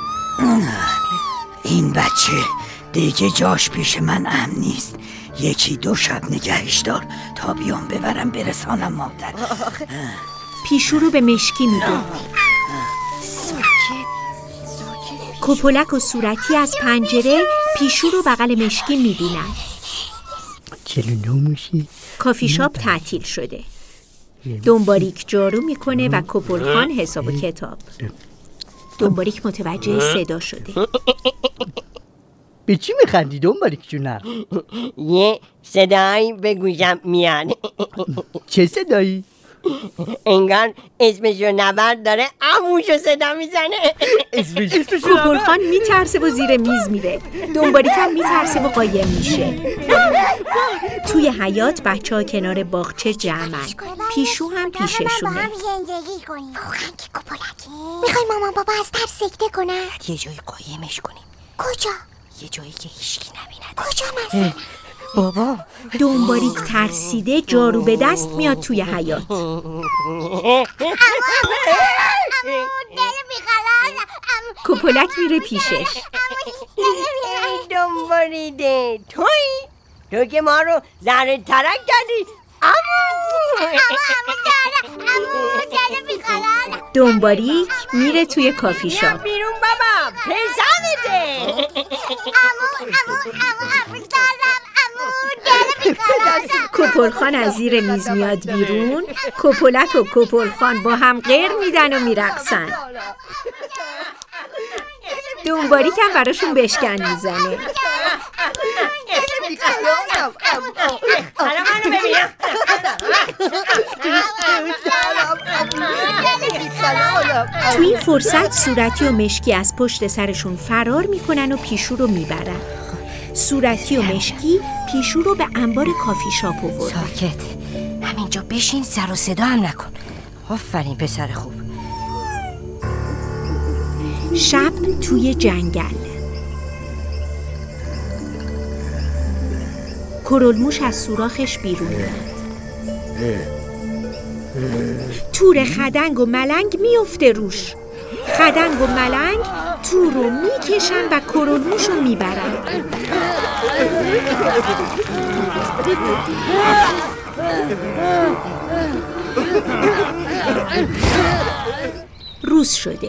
این بچه دیگه جاش پیش من امن نیست. یکی دو شب نگهش دار تا بیام ببرم برسانم مادر. پیشو رو به مشکی میده. کپولک و صورتی از پنجره پیشو رو بغل مشکی میبینن. چلو نو موشی. کافی شاپ تعطیل شده. دنباریک جارو میکنه و کپلخان حساب و کتاب. دنباریک متوجه صدا شده. به چی میخندی دنباریک جونم؟ یه صدایی به گوشم میاد. چه صدایی؟ انگار اسمشو نبرد داره عموشو صدا میزنه. کپلخان میترسه و زیر میز میره. دنباریک هم میترسه و قایم میشه. توی حیاط بچه ها کنار باغچه جمعن. پیشو هم پیششونه. با هم زندگی کنیم. واقعا که کپولکی میخوای مامان بابا از ترس سکته کنن؟ یه جایی قایمش کنیم. کجا؟ یه جایی که هیچکی نبیند. کجا مثلا؟ بابا دنباریک ترسیده جارو به دست میاد توی حیاط. کپولک میره پیشش. دنباریده توی تو که ما رو زهر ترک کردی. دنباریک میره توی کافی شاپ. بیرون بابا پسرمته. کپلخان از زیر میز میاد بیرون. کپولک و کپلخان با هم غیر میدن و میرقصن. دنباریک هم براشون بشکن میزنه. تو این فرصت صورتی و مشکی از پشت سرشون فرار میکنن و پیشو رو میبرن. صورتی و مشکی پیشو رو به انبار کافی شاپ آوردن. ساکت، همینجا بشین، سر و صدا هم نکن. آفرین پسر خوب. شب توی جنگل. کرولموش از سوراخش بیرون میاد. تور خدنگ و ملنگ میفته روش. خدنگ و ملنگ تور رو میکشن و کرولموش رو میبرن. روز شده.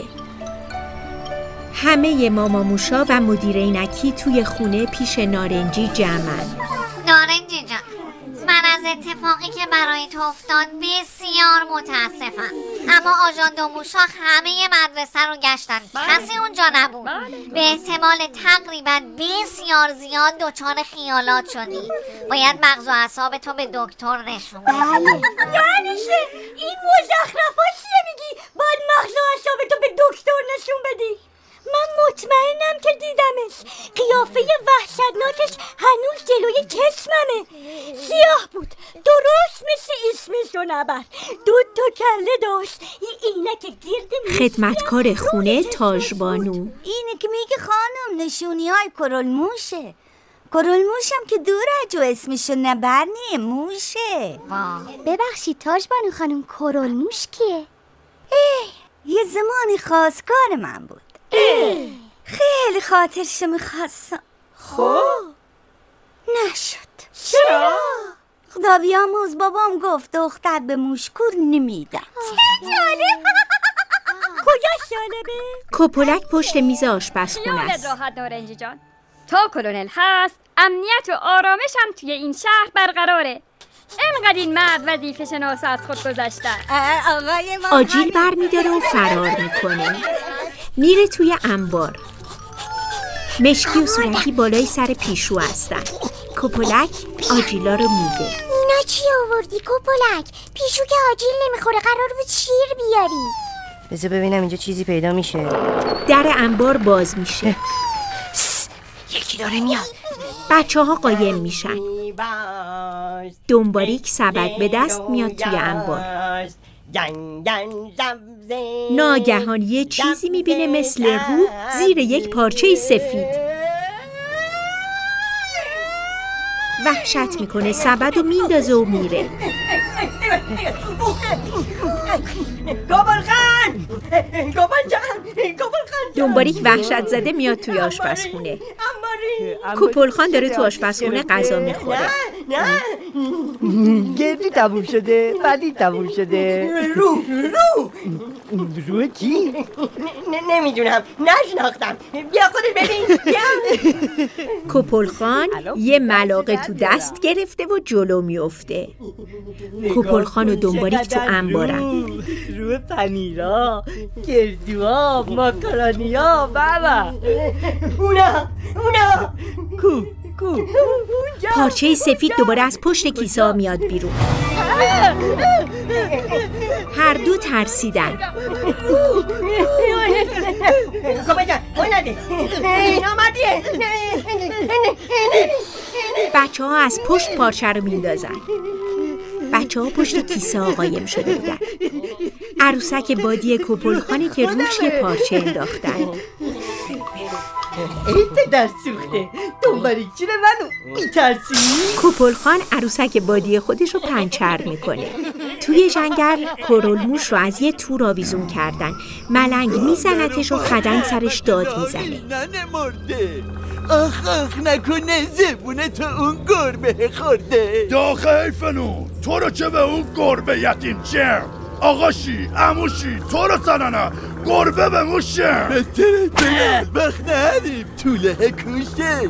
همه ماماموشا و مدیر عینکی توی خونه پیش نارنجی جمعن. نارنجی جان، من از اتفاقی که برای تو افتاد بسیار متاسفم، اما آژاند و موشا همه مدرسه رو گشتن، کسی اونجا نبود. به احتمال تقریبا بسیار زیاد دچار خیالات شدی. باید مغز و اعصاب تو به دکتر نشون بدی. یعنی این مزخرفا چیه میگی؟ باید مغز و اعصاب تو به دکتر نشون بدی؟ من مطمئنم که دیدمش. قیافه وحشتناکش هنوز جلوی چشممه. سیاه بود، درست مثل اسمش و نبر. دو تا کله داشت، این عینک گرد. خدمتکار خونه تاژبانو: اینه که میگه خانم نشونی های کرولموشه. کرولموشم که دور جو اسمشو نبرنیه موشه. ببخشید تاژبانو خانم، کرولموش کیه؟ اه یه زمانی خواستگار من بود. اه. خیلی خاطرشو میخواستم. خب نشد. چرا؟ خدا بیاموز بابام گفت دختر به موشکور نمیدم. چه جالب. کجا جالبه؟ کپولک پشت میز آشپزخونه است. خیالت راحت نارنجی جان، تا کلونل هست امنیت و آرامش هم توی این شهر برقراره. اینقدر این مرد وظیفه شناس از خود گذاشتن. آجیل بر میداره و فرار میکنه. میره توی انبار. مشکی و صورتی بالای سر پیشو هستن. کپولک آجیلا رو میده. اینا چی آوردی کپولک؟ پیشو که آجیل نمیخوره، قرار بود شیر بیاری. بذار ببینم اینجا چیزی پیدا میشه. در انبار باز میشه. یکی داره میاد. بچه ها قایم میشن. دنباریک سبد به دست میاد توی انبار. ناگهان یه چیزی میبینه مثل روح زیر یک پارچه سفید. وحشت میکنه، سبد رو میندازه و میره. گوبل خان! گوبل جان! گوبل خان! دنباریک وحشت زده میاد توی آشپزخونه. کوپل خان داره تو آشپزخونه غذا میخوره. نه نه گردی تموم شده، بعدی تموم شده. رو رو رو کی؟ نمیدونم، نشناختم. بیا خودت ببین. کوپل خان یه ملاقه تو دست گرفته و جلو میفته. کوپل خان و دنباریک تو انبارن. رو پنیرا، گردوها، ماکارونیا، بابا. اونا اونا کو کو پارچه سفید دوباره از پشت کیسه ها میاد بیرون. هر دو ترسیدن. کپل جان اون نده نامردیه. بچه ها از پشت پارچه رو میندازن. بچه ها پشت کیسه ها قایم شده بودن. عروسک بادی کوپل خانی که روش یه پارچه انداختن. ایت در سوخته دنبالیک چیره منو میترسی؟ کوپل خان عروسک بادی خودش رو پنچر میکنه. توی جنگل کرولموش رو از یه تور آویزون کردن. ملنگ میزنتش و خدنگ سرش داد میزنه. ننه مرده. آخ آخ نکنه زبونه تو اون گربه خورده. داخل حیفنو تو رو که به اون گربه یتیم چه؟ آقاشی اموشی تو رو سننه گربه به موشه. بهتره بگم وقت نداریم طوله کوشه.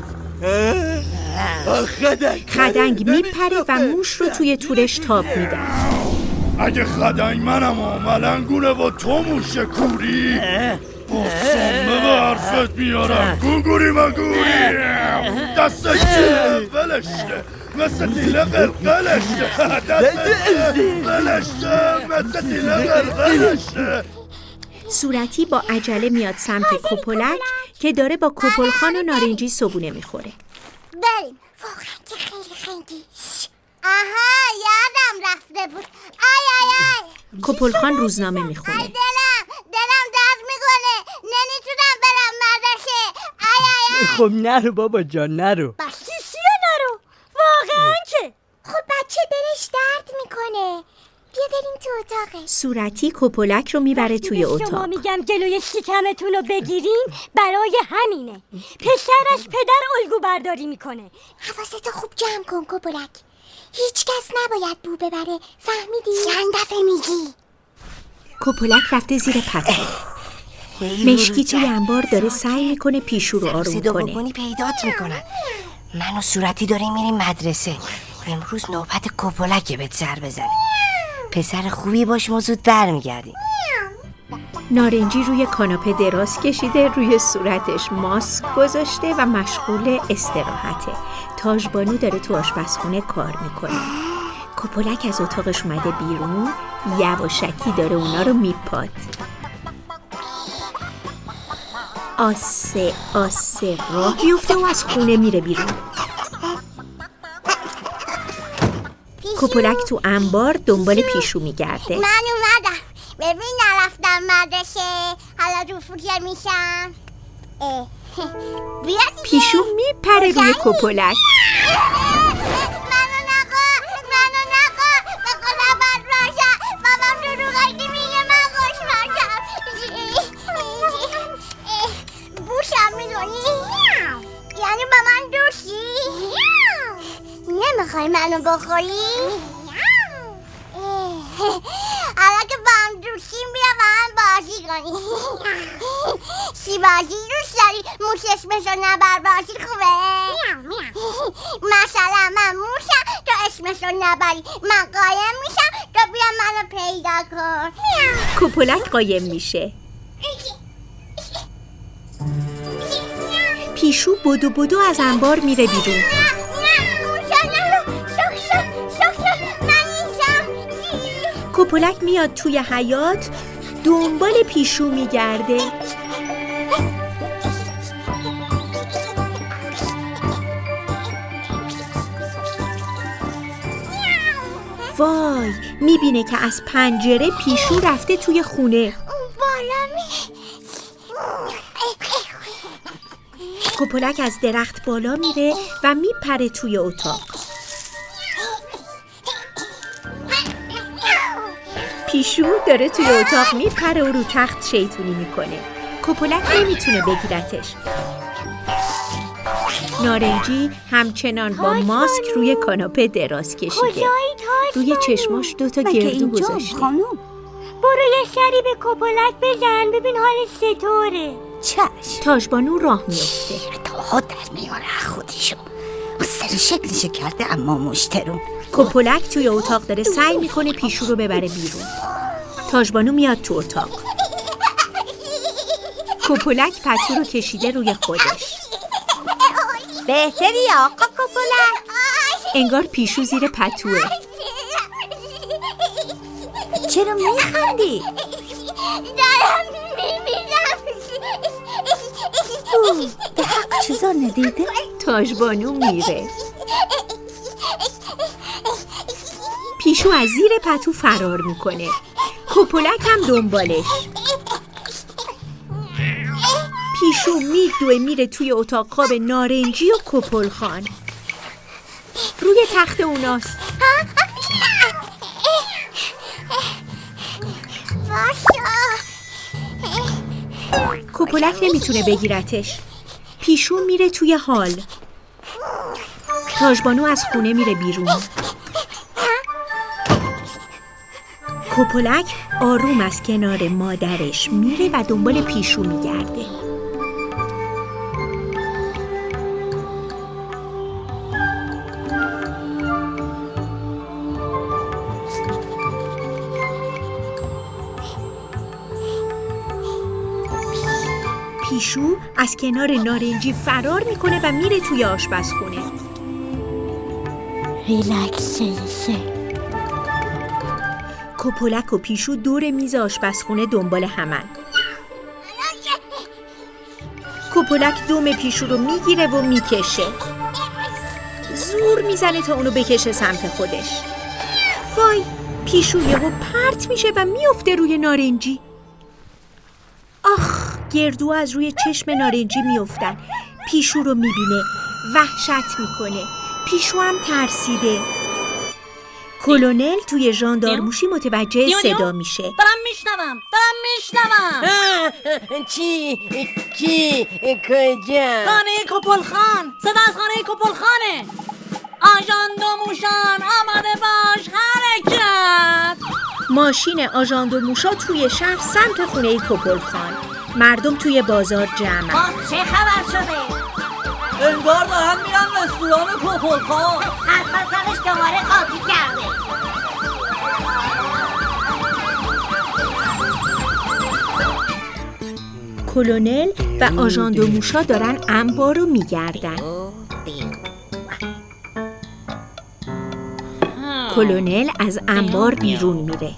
خدنگ خدنگ میپره و موش رو توی تورش تاب میدن. اگه خدنگ منم و ملنگونه و تو موشه کوری بسامه به حرفت میارم. گونگوری مگوری دستش ولشته مثل تیله قلقلشته. دستش ولشته مثل تیله قلقلشته. صورتی با عجله میاد سمت کوپولک که داره با کوپل خان و نارنجی صبونه میخوره. بریم واقعا که خیلی خیلی. آها یادم رفته بود. آی آی آی کوپل خان روزنامه میخونه. ای دلم دلم درد میکنه، نمیتونم برم مدرسه. ای ای ای. خب نرو بابا جان نرو. بس چیه نرو؟ واقعا که خب بچه دلش درد میکنه. بیا بریم تو اتاقش. صورتی کوپولک رو میبره توی اتاق. شما میگم جلوی شکمتون رو بگیرین برای همینه. پسرش پدر الگو برداری میکنه. حواستو خوب جمع کن کوپولک. هیچ کس نباید بو ببره، فهمیدی؟ چند دفعه میگی؟ کوپولک رفته زیر پتو. مشکی توی انبار داره سعی میکنه پیشو رو آروم صدا کنه. بکنی پیدات میکنن. من و صورتی داریم میریم مدرسه. امروز نوبت کوپولکه بهت سر بزنه. پسر خوبی باش، ما زود برمیگردیم. نارنجی روی کاناپه دراز کشیده، روی صورتش ماسک گذاشته و مشغول استراحته. تاژبانو داره تو آشپزخونه کار میکنه. کوپولک از اتاقش اومده بیرون، یواشکی داره اونا رو میپاد. آسه آسه راه میفته و از خونه میره بیرون. کوپولک تو انبار دنبال پیشو میگرده. من اومدم. ببین نرفتم مدرسه، حالا رو فوتبال میشم. بیا پیشو میپره روی کوپولک. منو نقا منو نقا به خدا بد باشم. بابام دروغی میگه من خوش باشم. بوشم میدونی؟ یعنی با من دوستی؟ نمیخوای منو بخوری؟ حالا که با هم دوستیم بیا با هم بازی کنی. چی بازی دوست داری؟ موش اسمشو نبر بازی خوبه؟ مثلا من موشم تو اسمشو نبری، من قایم میشم تو بیا منو پیدا کن. کوپولک قایم میشه. پیشو بدو بدو از انبار میره بیرون. کوپولک میاد توی حیاط دنبال پیشو میگرده. وای، میبینه که از پنجره پیشو رفته توی خونه. کوپولک از درخت بالا میره و میپره توی اتاق. پیشو داره توی اتاق میپره و رو تخت شیطونی میکنه. کوپولک نمیتونه بگیرتش. نارنجی همچنان با ماسک روی کاناپه دراز کشیده. روی چشماش دوتا گردو گذاشته. برو یه سری به کوپولک بزن ببین حالش چطوره. چشم. تاژبانو راه میفته. تا در میاره خودشو. سر شکلشو کرده اما مشترون. کوپولک توی اتاق داره سعی میکنه پیشو رو ببره بیرون. تاژبانو میاد تو اتاق. کوپولک پتو رو کشیده روی خودش. بهتری آقا کوپولک. انگار پیشو زیر پتوه. چرا میخندی؟ دارم میمیرم. به حق چیزا ندیده؟ تاژبانو میره. پیشو از زیر پتو فرار میکنه. کوپولک هم دنبالش. پیشو میدوه میره توی اتاق خواب نارنجی و کوپل خان. روی تخت اوناست. کوپولک نمیتونه بگیرتش. پیشو میره توی حال. تاژبانو از خونه میره بیرون. کوپولک آروم از کنار مادرش میره و دنبال پیشو میگرده. پیشو از کنار نارنجی فرار میکنه و میره توی آشپزخونه. ریلکسیشن. کوپولک و پیشو دور میز آشپزخونه دنبال همن. کوپولک دم پیشو رو میگیره و میکشه. زور میزنه تا اونو بکشه سمت خودش. وای، پیشو یهو پرت میشه و میفته روی نارنجی. گردو از روی چشم نارنجی میافتن. پیشو رو میبینه، وحشت میکنه. پیشو هم ترسیده. کلونل توی ژاندارموشی متوجه صدا میشه. دارم میشنوم دارم میشنوم. چی؟ کی؟ کجا؟ خانه کپلخان. صدا از خانه کپلخانه. آژاندوموشان آماده باش حرکت. ماشین آژاندوموشا توی شهر سمت خونه کپلخان. مردم توی بازار جمع. چه خبر شده؟ انگار دارن میرن رستوران کپلخان. حتما سرش دوباره قاطی کرده. کلونل و آژاندوموشا دارن انبار رو میگردن. کلونل از انبار بیرون میره.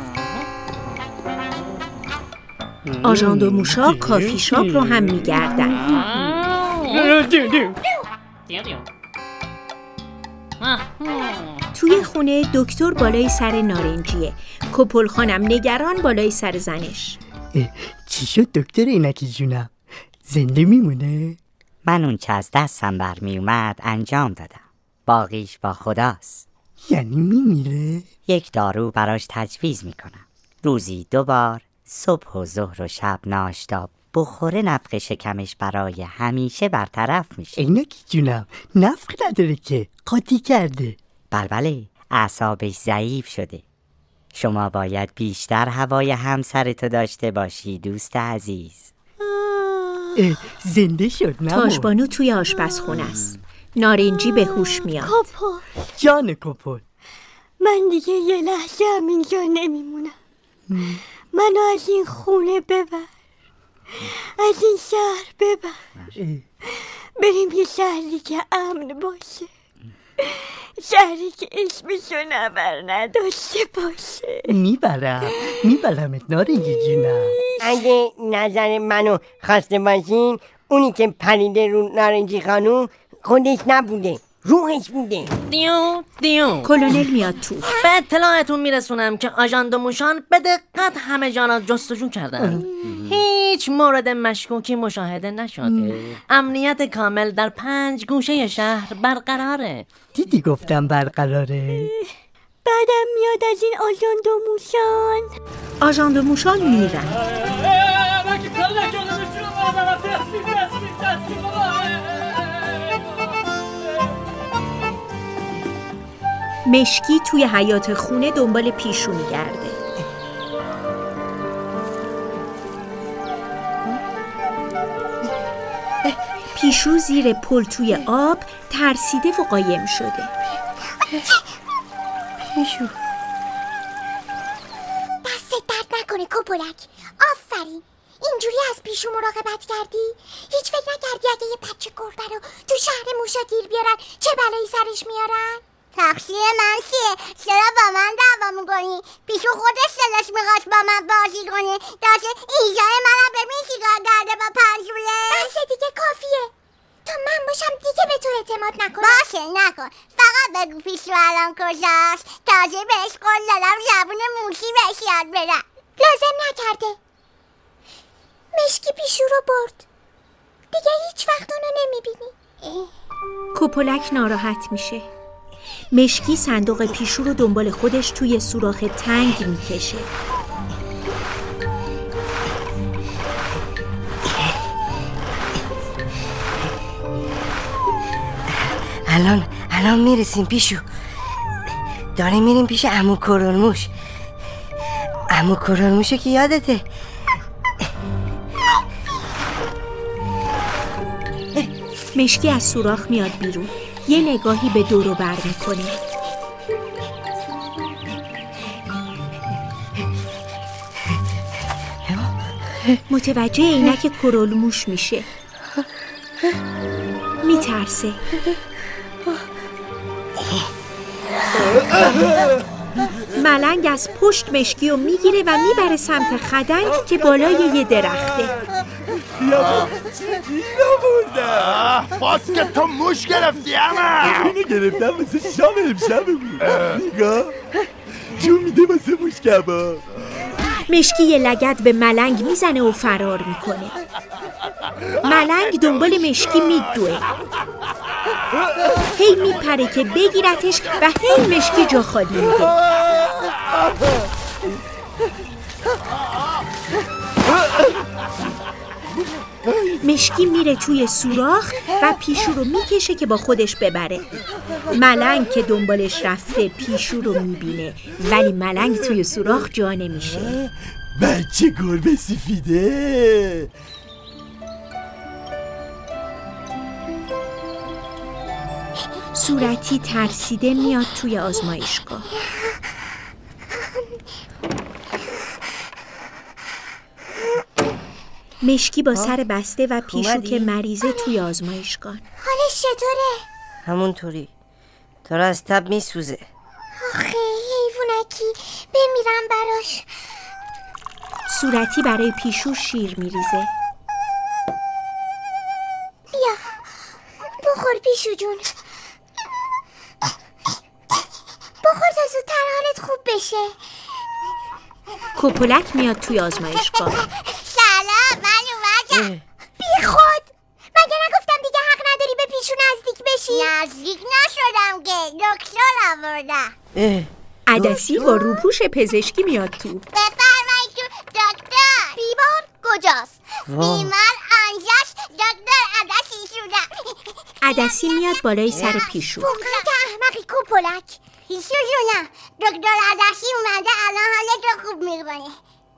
آژاندوموشا کافی شاپ رو هم میگردن. توی خونه دکتر بالای سر نارنجیه. کپلخانم نگران بالای سر زنش. چی شد دکتر اینکی جونم؟ زنده میمونه؟ من اون چه از دستم برمی اومد انجام دادم. باقیش با خداست. یعنی میمیره؟ یک دارو براش تجویز میکنم. روزی دو بار صبح و ظهر و شب ناشتا بخوره نفخ شکمش برای همیشه برطرف میشه. اینکی جونم نفخ نداره که، قاطی کرده. بله اعصابش ضعیف شده. شما باید بیشتر هوای همسرتو داشته باشی دوست عزیز. زنده شد نمو. تاشبانو توی آشپزخونه است. نارنجی به هوش میاد. کپل جان کپل، من دیگه یه لحظه هم اینجا نمیمونم. منو از این خونه ببر، از این شهر ببر. بریم یه شهری که امن باشه، شهری که اسمشو نبر نداشته باشه. میبرم میبرمت نارنجی جونم. اگه نظر منو خواسته باشین، اونی که پریده رو نارنجی خانوم خودش نبوده، روحش بوده. دیو دیو کلونل میاد تو. به اطلاعتون میرسونم که آژاندوموشان به دقت همه جانا جستجو کردن. هیچ مورد مشکوکی مشاهده نشده. امنیت کامل در پنج گوشه شهر برقراره. دیدی گفتم برقراره. بعدم میاد از این آژاندوموشان. آژاندوموشان میرن. مشکی توی حیاط خونه دنبال پیشو میگرده. پیشو زیر پل توی آب ترسیده و قایم شده. پیشو دست درد نکنه کپولک. آفرین، اینجوری از پیشو مراقبت کردی؟ هیچ فکر نکردی اگه یه بچه گربه رو تو شهر موشا گیر بیارن چه بلایی سرش میارن؟ تقصیر من چیه؟ چرا با من دعوا میکنی؟ پیشو خودش دلش میخواست با من بازی کنه. داشته اینجای منم ببین چیکار کرده با پنجوله. بس دیگه کافیه. تا من باشم دیگه به تو اعتماد نکنم. باشه نکن، فقط بگو پیشو الان کجاست. تازه بهش قول دادم زبون موشی بهش یاد بدم. لازم نکرده. مشکی پیشو رو برد. دیگه هیچ وقت اونو نمیبینی. کپولک ناراحت میشه. مشکی صندوق پیشو رو دنبال خودش توی سوراخ تنگ میکشه. الان الان میرسیم پیشو. داریم میریم پیش عمو کرولموش. عمو کرولموشو که یادته؟ مشکی از سوراخ میاد بیرون. یه نگاهی به دور و بر میکنه. متوجه عینک کرولموش میشه. میترسه. ملنگ از پشت مشکی رو میگیره و میبره سمت خدنگ که بالای یه درخته. اینو بردم. باز که تو موش گرفتی اما اینو گرفتم واسه شام امشب بود. نگاه جون میده واسه موش کباب. مشکی یه لگد به ملنگ میزنه و فرار میکنه. ملنگ دنبال مشکی میدوه، هی میپره که بگیرتش و هی مشکی جا خالی میده. مشکی میره توی سوراخ و پیشو رو میکشه که با خودش ببره. ملنگ که دنبالش رفته پیشو رو میبینه، ولی ملنگ توی سوراخ جا نمیشه. بچه گربه سفیده. صورتی ترسیده میاد توی آزمایشگاه. مشکی با سر بسته و پیشو که مریضه توی آزمایشگاه. حالش چطوره؟ همونطوری، داره از تب میسوزه. آخه حیوونکی، بمیرم براش. صورتی برای پیشو شیر میریزه. بیا بخور پیشو جون، بخور تا زودتر حالت خوب بشه. کوپولک میاد توی آزمایشگاه. سلام، من اومدم. بی خود، مگه نگفتم دیگه حق نداری به پیشو نزدیک بشی؟ نزدیک نشدم که، دکتر آوردم. عدسی با روپوش پزشکی میاد تو. بفرمایید تو دکتر. بیمار کجاست؟ بیمار آنجاست، دکتر عدسی شدم. عدسی میاد بالای سر پیشو. فقط احمقی کوپولک. پیشو جونم، دکتر عدسی اومده الان حالت رو خوب میکنه.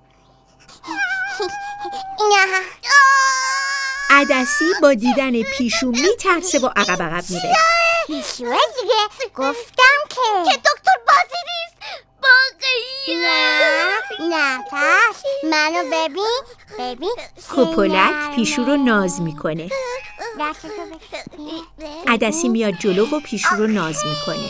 نه عدسی با دیدن پیشو میترسه و عقب عقب میره. پیشوه دیگه، گفتم که که دکتر بازی نیست، واقعیه. نه نه پس منو ببین ببین. کوپولک پیشو رو ناز میکنه. عدسی میاد جلو و پیشو رو ناز میکنه.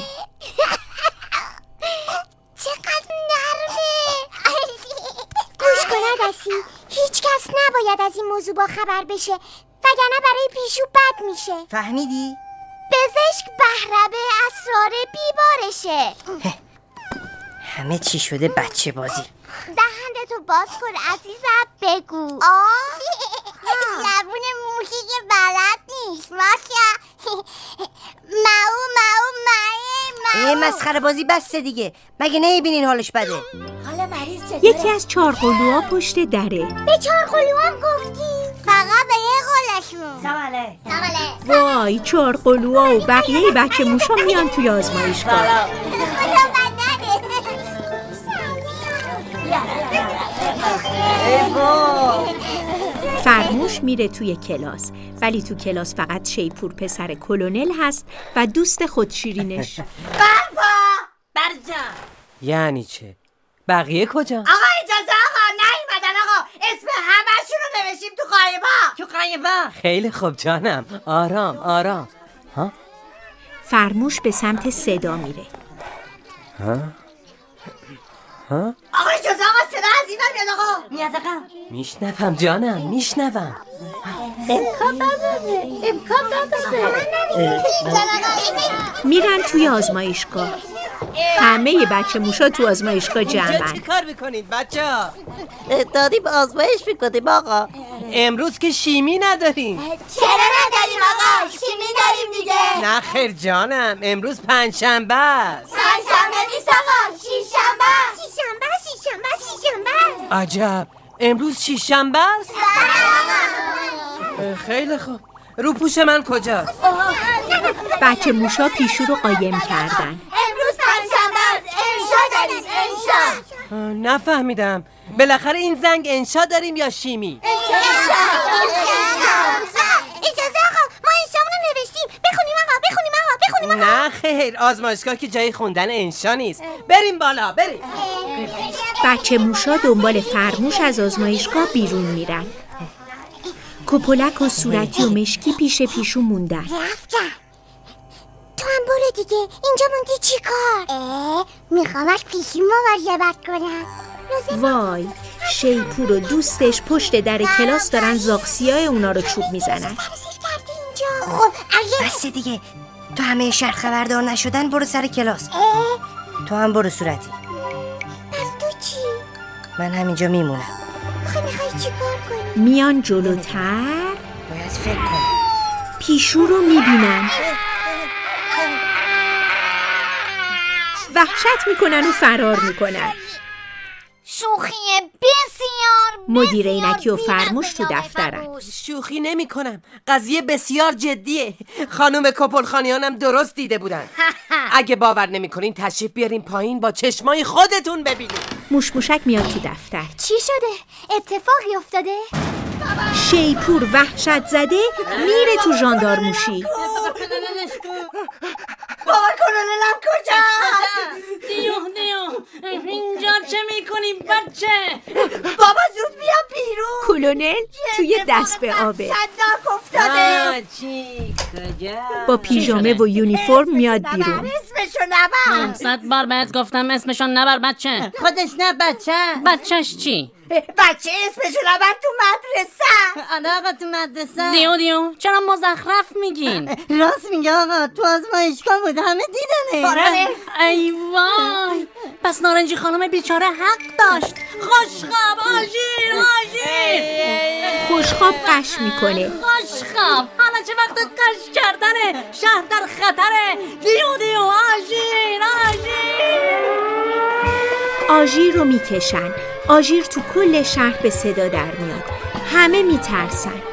چقدر نرمه. گوش کن عدسی، هیچ کس نباید از این موضوع با خبر بشه، وگرنه برای پیشو بد میشه. فهمیدی؟ پزشک بهره‌به اسرار بیمارشه. همه چی شده بچه بازی. دهنتو باز کن عزیزم، بگو. آه زبون موشی که بلد نیست. ماشا ماو ماو مایه ای ماو. مسخره بازی بسته دیگه، مگه نمیبینین حالش بده؟ حالا مریض چطوره؟ یکی از چارقلوها پشت دره. به چارقلو هم گفتی؟ فقط به یه قلشون. سماله سماله. وای، چارقلوها و بقیه بچه موشا میان توی آزمایشگاه. فرموش میره توی کلاس، ولی تو کلاس فقط شیپور پسر کلونل هست و دوست خود شیرینش. برپا برجا. یعنی چه؟ بقیه کجا؟ آقا اجازه، آقا نیومدن. آقا اسم همه‌شون رو نوشتیم تو قایمه. تو قایمه. خیلی خوب جانم، آرام آرام. ها؟ فرموش به سمت صدا میره. ها؟ ها؟ آقا اجازه، آقا صدا از این میاد. آقا میاد. آقا میشنوم جانم، میشنوم. امکان نداره، امکان نداره. میرن توی آزمایشگاه. همه بچه موشا تو آزمایشگاه جمعن. چی کار میکنید بچه ها؟ داریم آزمایش میکنیم آقا. امروز که شیمی نداریم. چرا نداریم آقا؟ شیمی داریم دیگه. نه خیر جانم، امروز پنجشنبه است. پنجشنبه نیست آقا، شیشنبه. شیشنبه شیشنبه شیشنبه. عجب، امروز شیشنبه است؟ خیلی خوب. روپوش من کجاست؟ بچه موشا پیشو رو قایم کردن. امروز پنجشنبه است، انشا داریم. انشا. نفهمیدم، بالاخره این زنگ انشا داریم یا شیمی؟ انشا. اجازه آقا، ما انشامونو نوشتیم. بخونیم آقا، بخونیم آقا، بخونیم آقا. نه خیر، آزمایشگاه که جای خوندن انشا نیست. بریم بالا، بریم. بچه موشا دنبال فرموش از آزمایشگاه بیرون میرن. کوپولک و صورتی و مشکی پیش پیشو موندن. رفتم. تو هم برو دیگه، اینجا موندی چی کار؟ اه میخوام از پیشی مواظبت کنم. وای، شیپور و دوستش پشت در کلاس دارن زاغسیای اونا رو چوب میزنن. خب اگه بس دیگه، تو همه شهر خبردار نشدن برو سر کلاس. اه تو هم برو صورتی. پس تو چی؟ من همینجا میمونم. آخه میخوای چی کار کنی؟ میان جلوتر. فکر کنم. پیشو رو میبینن، وحشت میکنن و فرار میکنن. شوخی بسیار مدیر عینکی و فرموش تو دفترن. شوخی نمی کنم، قضیه بسیار جدیه. خانم کپلخانیانم درست دیده بودن. اگه باور نمی کنین تشریف بیارین پایین با چشمای خودتون ببینین. موشموشک میاد تو دفتر. چی شده؟ اتفاقی افتاده؟ شیپور وحشت زده میره تو ژاندارموشی. بابا کلونلم کجا؟ دیو دیو اینجا چه میکنی بچه؟ بابا زود بیا بیرون. کلونل توی دست به آبه. صدق افتاده. چی کجا؟ با پیژامه و یونیفرم میاد بیرون. اسمشو نبر. صد بار بهت گفتم اسمشون نبر بچه. خودش نه بچه. بچهش چی؟ بچه اسمشو نبر تو مدرسه. آقا تو مدرسه. دیو دیو چرا مزخرف میگین؟ راست میگه آقا، تو آزمایشگاه بود همه دیدنه. ای وای، پس نارنجی خانم بیچاره حق داشت. خوشخواب آژیر آژیر. خوشخواب قش میکنه. خوشخواب حالا چه وقت قش کردنه؟ شهر در خطره. دیو دیو آژیر آژیر. آژیر رو میکشن. آژیر تو کل شهر به صدا در میاد. همه میترسن.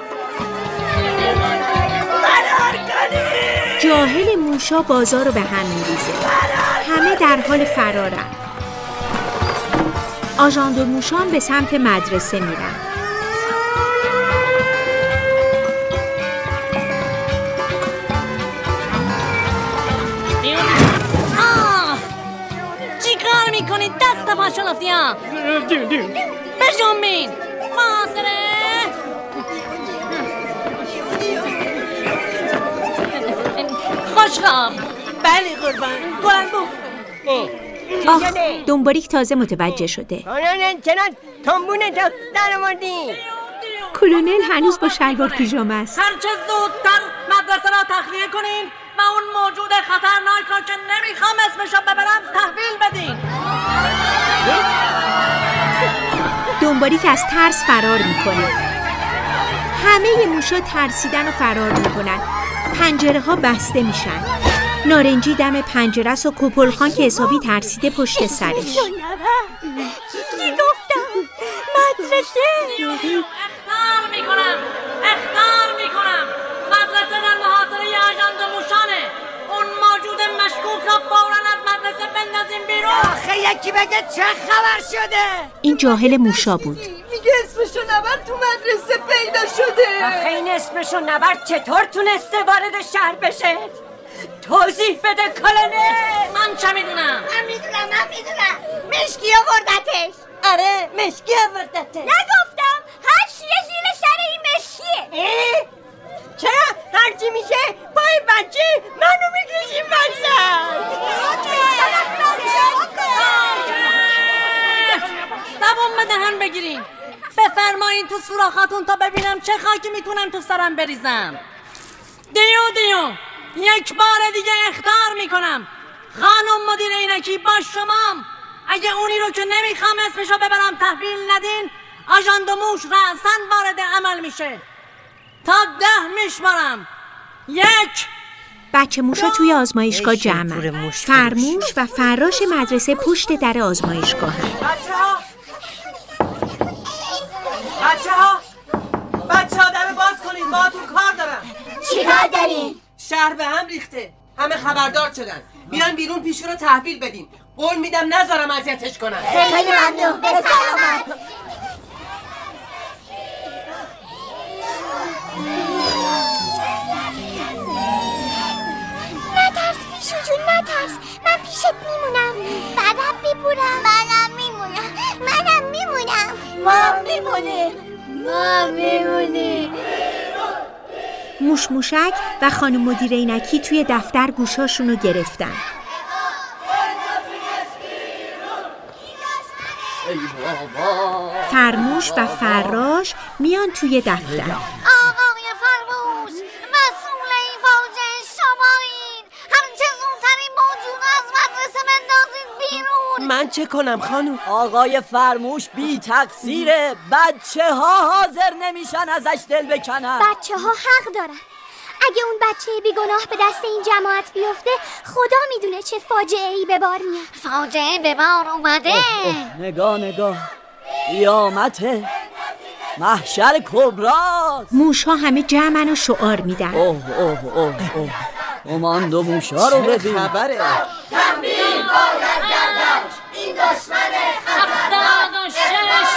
جاهل موشا بازار رو به هم میریزه. همه در حال فرارن. آژاند و موشان به سمت مدرسه میرن. چی کار میکنید؟ دست پا شلفتی ها بجنبین. فاصله. خوشخواب. بله قربان. بلند بو. آخ، دنباریک تازه متوجه شده. کلونل چنان تنبونه تا در آوردی. کلونل هنوز با شلوار پیژامه است. هرچه زودتر مدرسه را تخلیه کنین و اون موجود خطرناک را که نمیخوام اسمشو ببرم تحویل بدین. دنباریک از ترس فرار میکنه. همه موشا ترسیدن و فرار میکنن. پنجره ها بسته میشن. نارنجی دم پنجره است و کپلخان که حسابی ترسیده پشت سرش. چی گفتم؟ مدرسه. اخطار میکنم اخطار میکنم مدرسه در محاصره آژاند و موشانه. اون موجود مشکوک را فوراً از مدرسه بندازیم بیرون. آخه یکی بگه چه خبر شده؟ این جاهل موشا بود. میگه اسمشو نبر تو مدرسه پیدا شده. آخه این اسمشو نبر چطور تونسته وارد شهر بشه؟ توضیح بده کلونل. من چه میدونم؟ من میدونم من میدونم مشکی آوردتش. آره مشکی آوردتش. نگفتم هر چیه زیر سر این مشکیه. چرا هرچی میشه پای بچه منو میکشیم بچه. زبون به دهن بگیرین. بفرمایین تو سوراخاتون تا ببینم چه خاکی میتونم تو سرم بریزم. دیو دیو یک بار دیگه اخطار میکنم. خانم مدیر عینکی با شمام. اگه اونی رو که نمیخوام اسمشو ببرم تحویل ندین، آژاند و موش رأساً وارد عمل میشه. تا ده میشمارم. یک. بچه موشا توی آزمایشگاه جمعن. فرموش و فراش مدرسه پشت در آزمایشگاه هم. بچه ها بچه ها بچه ها در باز کنید، با تو کار دارم. چی کار دارین؟ شهر به هم ریخته، همه خبردار شدن. بیان بیرون پیشو رو تحویل بدین. قول میدم نذارم اذیتش کنم. خیلی ممنون. به سلامت. نترس پیشو جون نترس. من پیشت میمونم. بعدم میبورم. منم میمونم. منم میمونم. ما میمونیم. ما میمونیم. موش موشک و خانم مدیر عینکی توی دفتر گوشاشونو گرفتن. فرموش و فراش میان توی دفتر. آقای فرموش مسئول این فاجعه شمایید. هرچه زودتر این موجود از مدرسه بندازید بیرون. من چه کنم خانم؟ آقای فرموش بی تقصیره. بچه ها حاضر نمیشن ازش دل بکنن. بچه ها حق دارن. اگه اون بچه بیگناه به دست این جماعت بیفته خدا میدونه چه فاجعه ای به بار میاد. فاجعه به بار اومده. اوه اوه. نگاه نگاه قیامته، محشر کبراست. موشها همه جمعن و شعار میدن. اوه اوه اوه اوه امان دو موشا رو ببین. چه خبره؟ تنبیه باید گردنش این دشمن هفتاد و شش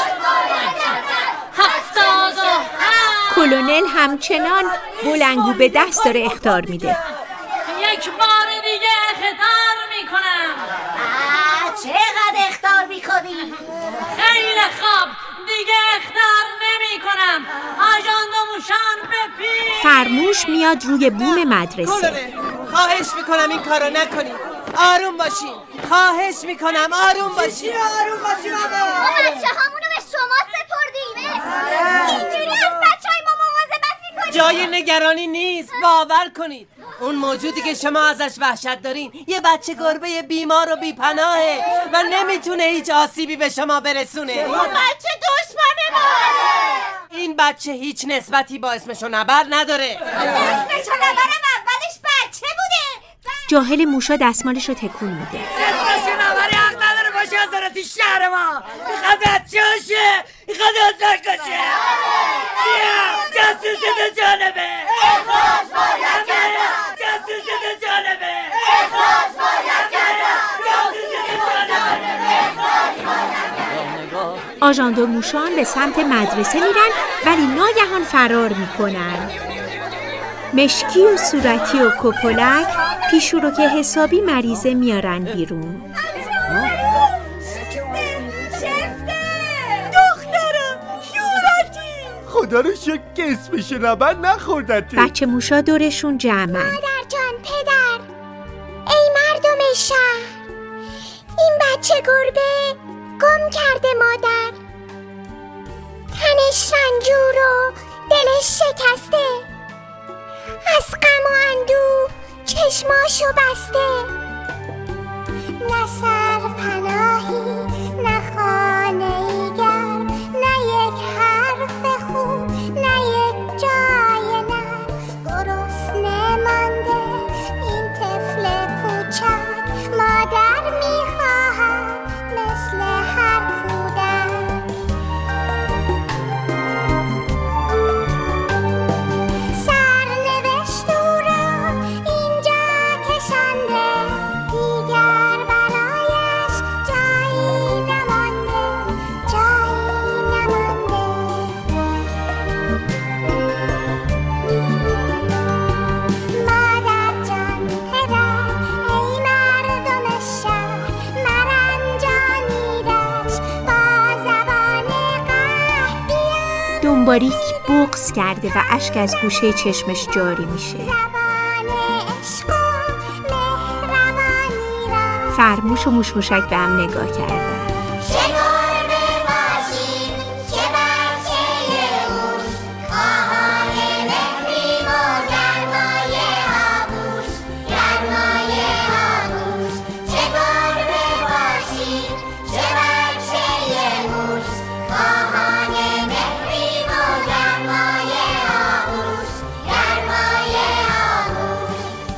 هفتاد و هفت. کلونل همچنان بلنگو به دست داره اخطار میده. یک بار دیگه اخطار میکنم. چقدر اخطار میکنی؟ خیلی خوب، دیگه اخطار نمی کنم. آژان دو موشان به پیش. فرموش میاد روی بوم مدرسه. کلونل خواهش میکنم این کارو نکنید. آروم باشین. خواهش میکنم آروم باشین. آروم باشین بابا. ما بچه هامونو به شما سپردیم. اینجوری از بچه های ما مواظبت میکنیم. جای نگرانی نیست، باور کنید. اون موجودی که شما ازش وحشت دارین یه بچه گربه بیمار و بیپناهه و نمیتونه هیچ آسیبی به شما برسونه. اون بچه دشمن ما. این بچه هیچ نسبتی با اسمش و نبر نداره. اسمش و نبرم اولش بچه بوده. جاهل موشا دستمالش رو تکون میده. اسمش و نبری حق نداره باشه حضرتی شهر ما. میخواد بچه هاشه، میخواد آزار کشه. بیا جاسوس دو جانبه. اخراج باید گردن. جاسوس دو جانبه. اخراج باید گردن. جاسوس دو جانبه. آژان دو موشان به سمت مدرسه میرن ولی ناگهان فرار میکنن. مشکی و صورتی و کپولک پیشو رو که حسابی مریضه میارن بیرون. خدا رو شکر که اسمش نبر نخوردته. بچه موشا دورشون جمعن. مادر جان، پدر، ای مردم شهر، این بچه گربه گم کرده مادر. تنش رنجور و دلش شکسته، از غم و اندوه چشماشو بسته. نه سر پناهی، نه خانه‌ای گرم، نه یک حرف خوب، نه یک جای نرم. گرسنه مانده این طفل کوچک، مادر میخواهد مثل هر کودک. سرنوشت او را اینجا کشانده، دیگر برایش جایی نمانده، جایی نمانده. مادر جان، پدر، ای مردم شهر، مرنجانیدش با زبان قهر. دنباریک بغض کرده و اشک از گوشه چشمش جاری میشه. فرموش و موشموشک به هم نگاه کردن. چه گربه باشیم، چه بچه موش، خواهان مهریم و گرمای آغوش، گرمای آغوش. چه گربه باشیم، چه بچه موش، خواهان مهریم و گرمای آغوش، گرمای آغوش.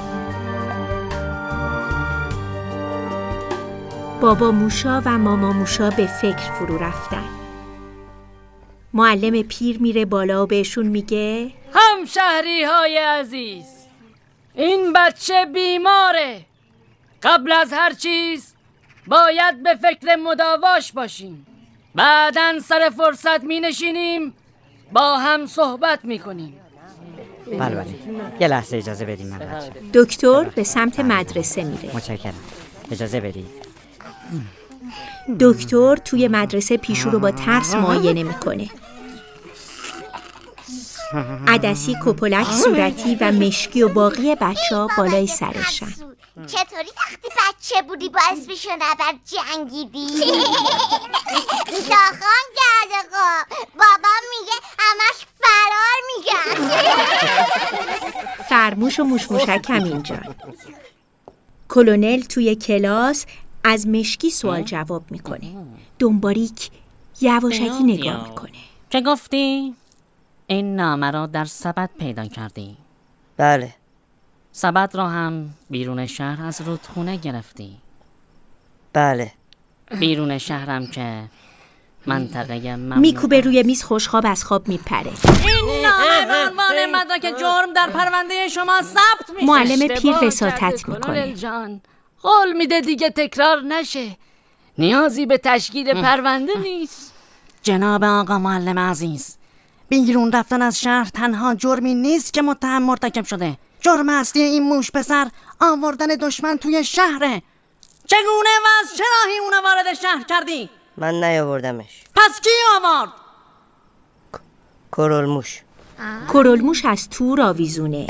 بابا موشا و ماما موشا به فکر فرو رفتن. معلم پیر میره بالا و بهشون میگه همشهری های عزیز، این بچه بیماره. قبل از هر چیز باید به فکر مداواش باشیم. بعدن سر فرصت می نشینیم با هم صحبت می کنیم. بله بله یه لحظه اجازه بدیم من بچه. دکتر به سمت مدرسه میره. متشکرم، اجازه بدید. دکتر توی مدرسه پیشو رو با ترس معاینه میکنه. عدسی، کپولک، صورتی و مشکی و باقی بچه ها بالای سرشن. چطوری وقتی بچه بودی با اسمش نبر جنگیدی؟ داخان کرده خب. بابا میگه همش فرار میگن. فرموش و موشموشک هم اینجا. کلونل توی کلاس از مشکی سوال جواب میکنه. دنباریک یواشکی نگاه میکنه. چه گفتی؟ این نامه را در سبد پیدا کردی؟ بله. سبد را هم بیرون شهر از رودخونه گرفتی؟ بله. بیرون شهرم که منطقه ممنوع. میکوبه روی میز، خوشخواب از خواب میپره. این نامه به عنوان مدرک جرم در پرونده شما ثبت میشه. معلم پیر وساطت میکنه. جان قول میده دیگه تکرار نشه، نیازی به تشکیل پرونده نیست. جناب آقا معلم عزیز، بیرون رفتن از شهر تنها جرمی نیست که متهم مرتکب شده. جرم اصلی این موش پسر آوردن دشمن توی شهره. چگونه و از چه راهی اونو وارد شهر کردی؟ من نیاوردمش. پس کی آورد؟ کرولموش. کرولموش از تور آویزونه.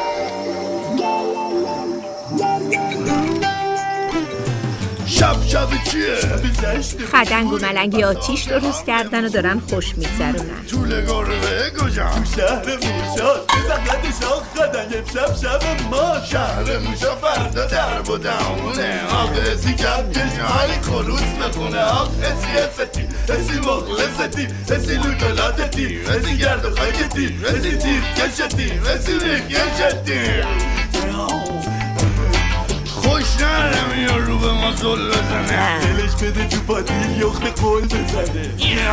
شب شب چیه؟ خدنگ و ملنگی آتیش درست کردن و دارن خوش میگذرونن. طول گربه کجا؟ تو شهر موشا زحمت شاخ خدنگ امشب شب ما. شهر موشا فردا در و دمونه. آقا اسی کم کشنهای کروس بخونه. آقا اسی استی اسی مخلصتی اسی لوکلاتتی اسی گرد و خاکتی اسی تیر کشتی اسی ریخ کشتی. خوش نرم یا رو به ما زل بزنه. دلش بده تو پاتیل یخت قول بزنه.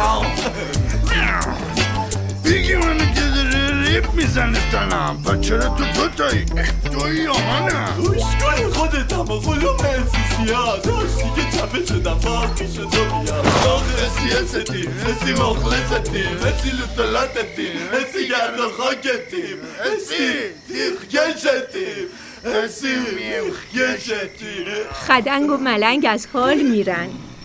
بیگی منو که داره ریب میزنه تنم. و چرا تو دوتایی؟ توی یا منم؟ اوشگاه خودتم و قلوم اسی سیاه داشتی که چپه شدم باقی شد و بیاد. آخه اسی استی اسی مخلصتی اسی لطلاتتی اسی گرد و خاکتی اسی تیخ کشتی اسی میخ کشتی. خدنگ و ملنگ از حال میرن.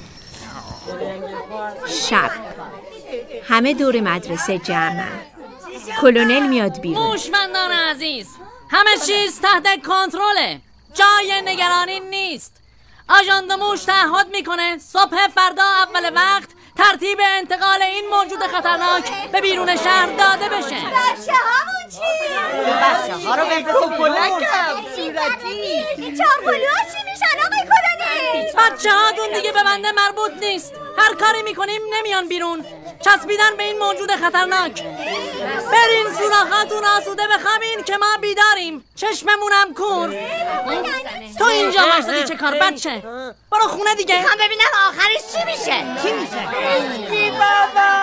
شب همه دور مدرسه جمعن. کلونل میاد بیرون. موشمندان عزیز، همه چیز تحت کنترله، جای نگرانی نیست. آژاند موش تعهد میکنه صبح فردا اول وقت ترتیب انتقال این موجود خطرناک به بیرون شهر داده بشه. بچه هامون چی؟ بچه ها رو بفرستیم بلنگم صورتی چارپلوها چی میشن آقای کلونل؟ بچه هاتون دیگه به بنده مربوط نیست. هر کاری میکنیم نمیان بیرون. چسبیدن به این موجود خطرناک. برین سوراخاتون آسوده بخوابین که ما بیداریم. چشممونم کور. تو اینجا واسطی چه کار بچه؟ برو خونه دیگه. میخوام ببینم آخرش چی میشه. چی میشه؟ بی بابا.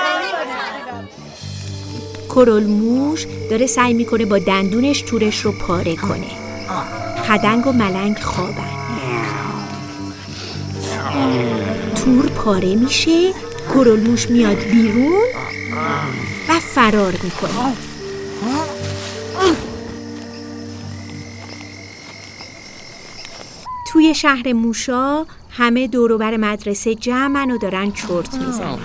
کرولموش داره سعی میکنه با دندونش تورش رو پاره کنه. خدنگ و ملنگ خوابن. تور پاره میشه. کرولموش میاد بیرون و فرار میکنه. توی شهر موشا همه دور و بر مدرسه جمعن و دارن چرت میزنن.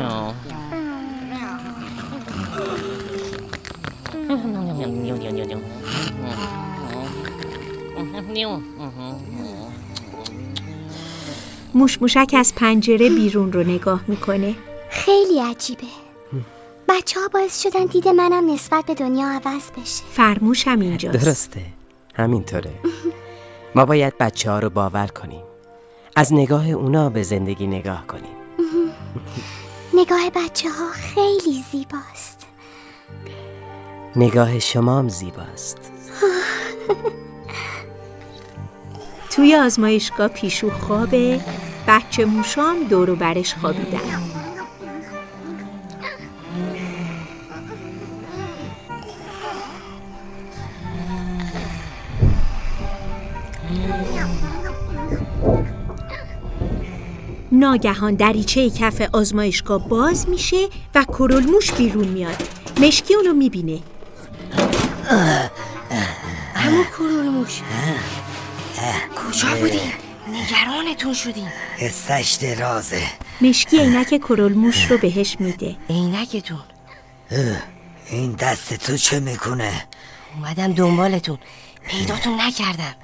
موش موشک از پنجره بیرون رو نگاه میکنه. خیلی عجیبه. بچه ها باعث شدن دید منم نسبت به دنیا عوض بشه. فرموش هم اینجاست. درسته، همینطوره. ما باید بچه ها رو باور کنیم، از نگاه اونا به زندگی نگاه کنیم. نگاه بچه ها خیلی زیباست. نگاه شمام زیباست. توی آزمایشگاه پیشو خوابه. بچه موشام دور و برش خوابیدن. ناگهان دریچه کف آزمایشگاه باز میشه و کرولموش بیرون میاد. مشکی اونو میبینه. همون کرولموش کجا بودی؟ نگرانتون شدیم. حسش درازه. مشکی عینک کرولموش رو بهش میده. عینکتون؟ این دست تو چه میکنه؟ اومدم دنبالتون، پیداتون نکردم.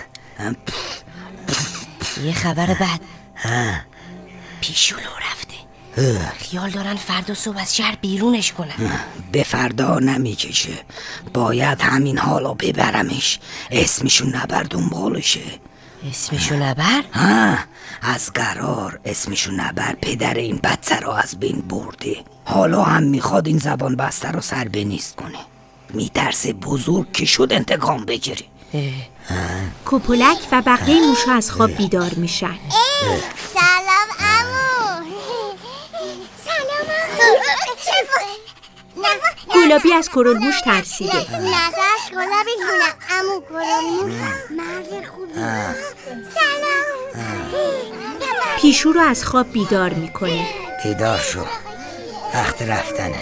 یه خبر بد، پیشولو رفته. خیال دارن فردا صبح از شهر بیرونش کنن. به فردا نمیکشه، باید همین حالا ببرمش. اسمشون نبر دنبالشه. اسمشو نبر؟ ها، از قرار اسمشو نبر پدر این بچه رو از بین برده. حالا هم میخواد این زبان بسته رو سر به نیست کنه. میترسه بزرگ که شد انتقام بگیری. کوپولک و بقیه موشا از خواب بیدار میشن. سلام عمو. سلام عمو. گلابی از کرلموش ترسیده. نظرش گلابی جونم عمو کرلموش مرد خوبی. سلام. پیشو رو از خواب بیدار میکنه. بیدار شو، وقت رفتنه.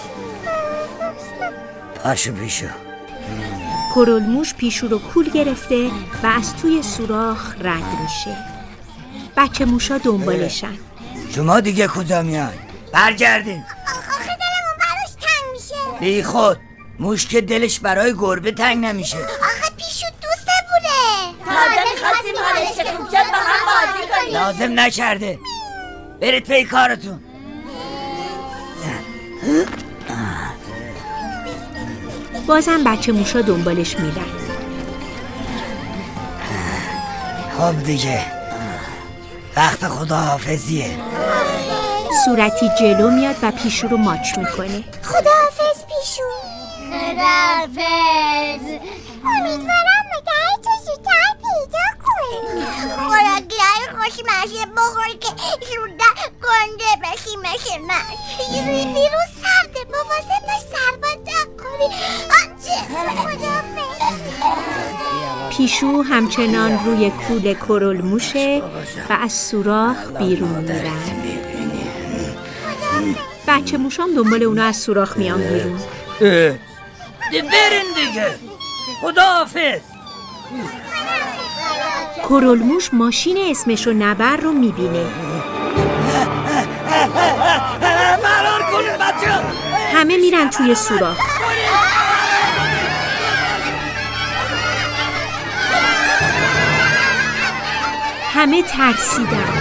پاشو پیشو. کرلموش پیشو رو کول گرفته و از توی سوراخ رد میشه. بچه موشا دنبالشن. شما دیگه کجا میان؟ برگردین. آخه دلمون براش تنگ میشه. بی خود موش که دلش برای گربه تنگ نمیشه. آخه پیشو دوسته بوده. تازه میخواستیم حالش که خوب شد با هم بازی کنیم. لازم نکرده. برید پی کارتون. بازم بچه موشا دنبالش میرن. خب دیگه وقت خداحافظیه. صورتی جلو میاد و پیشو رو ماچ میکنه. خداحافظ پیشو. خداحافظ. امیدوارم مگه تو زودتر پیدا کنی. خوراکیای خوشمزه بخور که زودتر گنده بشی مثل من. بیرون سرده مواظب باش سرباز نکنی. خداحافظ. پیشو همچنان روی کول کرلموشه و از سوراخ بیرون میرن. بچه موشام دنبال اونا از سوراخ میان بیرون. برین دیگه. خداحافظ. کرلموش ماشین اسمشو نبر رو میبینه. فرار کنید بچه. همه میرن توی سوراخ. همه ترسیدن.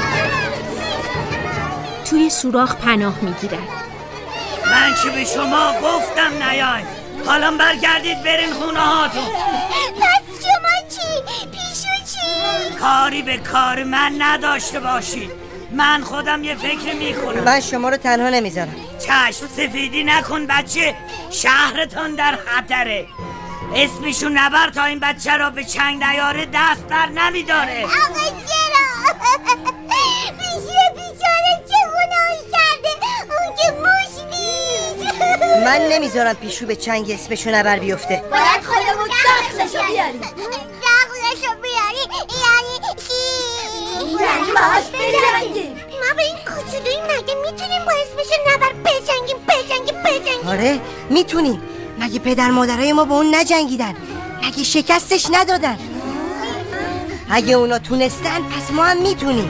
توی سوراخ پناه میگیرن. من که به شما گفتم نیاین. حالا برگردید برین خونه هاتون. پس شما چی؟ پیشو چی؟ کاری به کار من نداشته باشید. من خودم یه فکر میکنم. من شما رو تنها نمیذارم. چشم سفیدی نکن بچه. شهرتان در خطره. اسمشو نبر تا این بچه را به چنگ نیاره دست بر نمیداره. آقا چرا؟ پیشو بیچاره چه گناهی کرده؟ اون که موش نیست. من نمیذارم پیشو به چنگ اسمشو نبر بیفته. باید خودمون دخلشو بیاریم. دخلشو بیاری یعنی چی؟ یعنی باهاش بجنگیم. ما به این کوچولویی مگه میتونیم با اسمشو نبر بجنگیم بجنگیم بجنگیم؟ آره میتونیم. مگه پدر مادرای ما با اون نجنگیدن؟ مگه شکستش ندادن؟ اگه اونا تونستن پس ما هم میتونیم.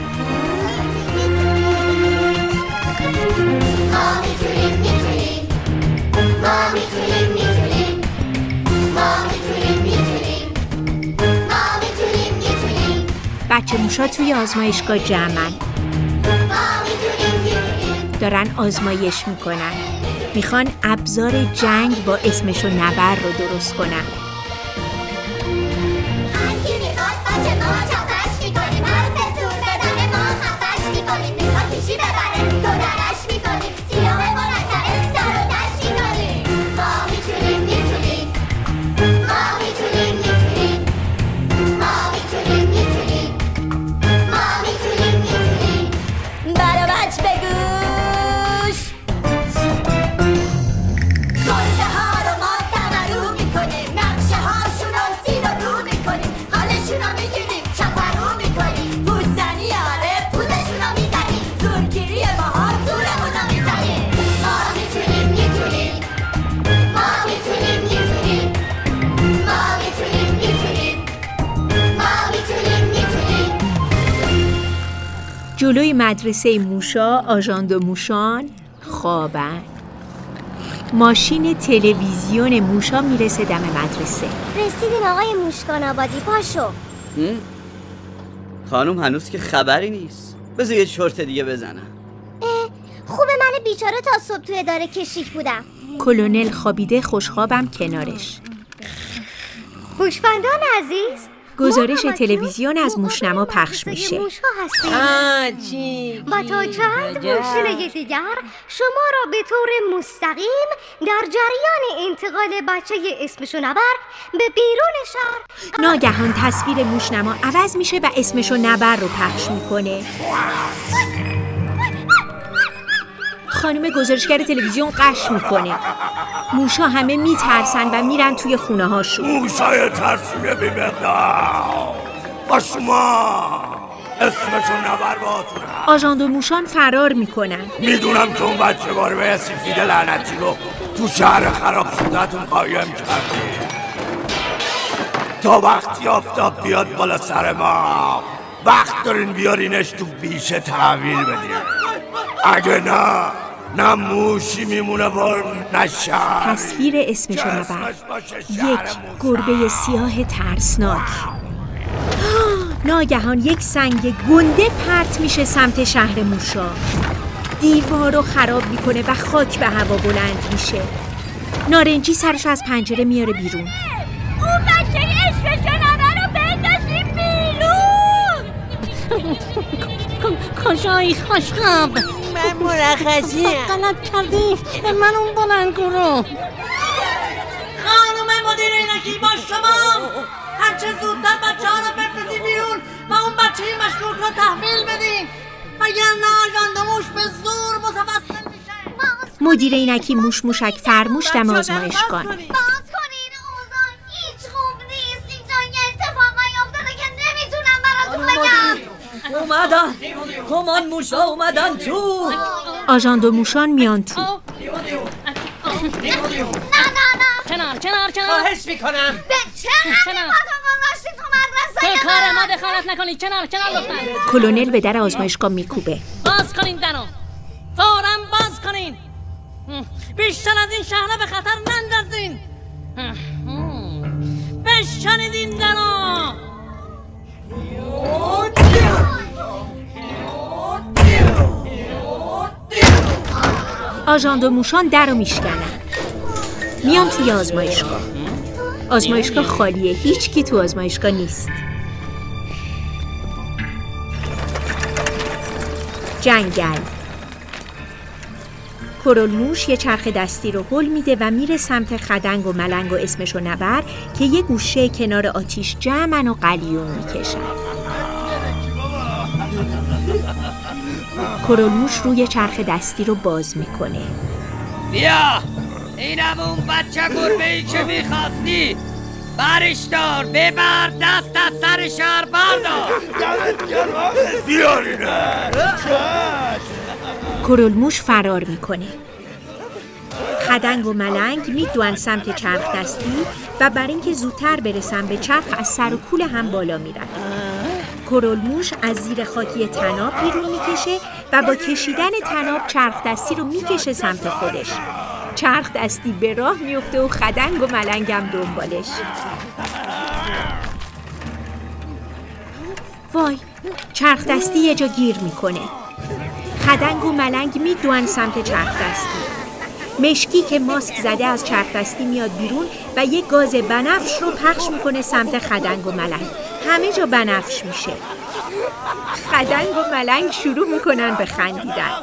ما میتونیم میتونیم ما میتونیم میتونیم ما میتونیم میتونیم ما میتونیم میتونیم. بچه موشا توی آزمایشگاه جمعن. دارن آزمایش میکنن. میخوان ابزار جنگ با اسمشو نبر رو درست کنن. هرکی میخواد باشه ما چپش میکنیم. حرف زور بدن ما خفش میکنیم. میخواد پیشی ببره تو درش میکنیم. سیاه بلندتره سر و دشت میکنیم. ما میتونیم میتونیم ما میتونیم میتونیم ما میتونیم میتونیم ما میتونیم میتونیم. برا بچ بگوش. گرده ها رو ما تمرو میکنیم. نقشه هاشون رو زیر و رو میکنیم. حالشون رو میگیریم چپ و رو میکنیم. پوزنی آره پوزشون رو میزنیم. زورگیری باها زورمون رو میزنیم. ما میتونیم میتونیم ما میتونیم میتونیم ما میتونیم میتونیم ما میتونیم میتونیم. جلوی مدرسه موشا آژاند موشان خوابن. ماشین تلویزیون موشا میرسه دم مدرسه. رسیدین آقای موشکان آبادی پاشو. خانم هنوز که خبری نیست. بذار یه چرت دیگه بزنم. خوبه من بیچاره تا صبح توی اداره کشیک بودم. کلونل خوابیده خوشخوابم کنارش. هوشمندان عزیز، گزارش تلویزیون از موشنما پخش میشه. و تا چند موشن دیگر شما را به طور مستقیم در جریان انتقال بچه اسمشو نبر به بیرون شهر. ناگهان تصویر موشنما عوض میشه و اسمشو نبر رو پخش میکنه. خانم گزارشگر تلویزیون قش میکنه. موشا همه میترسن و میرن توی خونه هاشون. موشای ترسونه بی مقدار با شما اسمشو نبر باتونم. آژاند و موشان فرار میکنن. میدونم که اون بچه باره به سیفید لعنتی رو تو شهر خراب شده‌تون قایم کردی تا وقتی آفتاب بیاد بالا سر ما وقت دارین بیارینش تو بیشه تحویل بدین. اگه نه نه موشی میمونه بار نشر. تصویر اسمشو نبر. یک گربه سیاه ترسناک. ناگهان یک سنگ گنده پرت میشه سمت شهر موشا. دیوار رو خراب میکنه و خاک به هوا بلند میشه. نارنجی سرش از پنجره میاره بیرون. اون بچه اسمشو نبر رو بندازیم بیرون. کجایی خوشخواب؟ من مرخصیم. غلط کردی. به من اون بلنگو رو. خانم مدیر اینکی با شما هرچه زودتر بچه ها رو بفرستید بیرون و اون بچه مشکوک رو تحویل بدین وگرنه آژاندموش به زور متوسل میشه. مدیر اینکی موش موشک فرموش دم آزمایشگاه. باز کنین اوضاع هیچ خوب نیست. اینجا یه اتفاقایی افتاده که نمیتونم براتون بگم. اومدن کمان موشا اومدن تو. آژاند و موشان میان تو. نه نه نه کنار کنار کنار. خواهش میکنم. به چه همین پاتون گذاشتی تو مدرسه تو کار ما دخالت نکنید. کنار کنار لطفا. کلونل به در آزمایشگاه میکوبه. باز کنین درو. فوراً باز کنین. بیشتر از این شهر به خطر نندازین. بشکنید این درو. آژاند و موشان در رو میشکنن. میان توی آزمایشگاه. آزمایشگاه خالیه. هیچ کی تو آزمایشگاه نیست. جنگل. کرولموش یه چرخ دستی رو هل میده و میره سمت خدنگ و ملنگ و اسمشو نبر که یه گوشه کنار آتیش جمعن و قلیون میکشن. کرولموش روی چرخ دستی رو باز میکنه. بیا اینم اون بچه گربه‌ای که میخواستی. برش دار ببر دست از سر شهر بردار. بیارینه. کرولموش فرار میکنه. خدنگ و ملنگ میدوئن سمت چرخ دستی و برای اینکه زودتر برسن به چرخ از سر و کول هم بالا میرن. کرولموش از زیر خاکی طناب بیرون میکشه و با کشیدن طناب چرخ دستی رو میکشه سمت خودش. چرخ دستی به راه میفته و خدنگ و ملنگ هم دنبالش. وای، چرخ دستی یه جا گیر میکنه. خدنگ و ملنگ میدوئن سمت چرخ دستی. مشکی که ماسک زده از چرخ دستی میاد بیرون و یک گاز بنفش رو پخش میکنه سمت خدنگ و ملنگ. همه جا بنفش میشه. خدنگ و ملنگ شروع میکنن به خندیدن.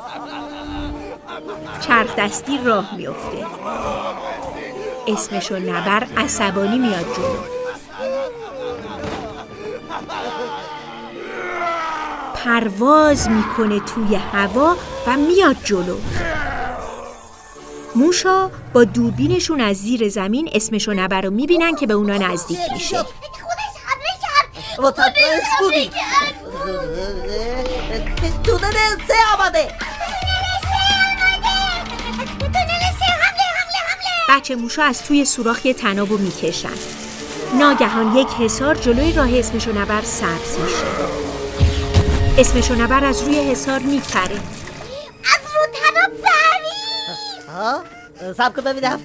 چرخ دستی راه میفته. اسمشو نبر عصبانی میاد جلو. پرواز میکنه توی هوا و میاد جلو. موشا با دوربینشون از زیر زمین اسمشو نبر رو میبینن که به اونا نزدیک میشه. خودش حمله کرد. و تنفس بودی. تونل سه آمده. بچه موشا از توی سوراخ یه طنابو میکشن. ناگهان یک حصار جلوی راه اسمشو نبر سبز میشه. اسمشو نبر از روی حصار میپره. از رو طناب پرید. ها؟ سب کن ببینم.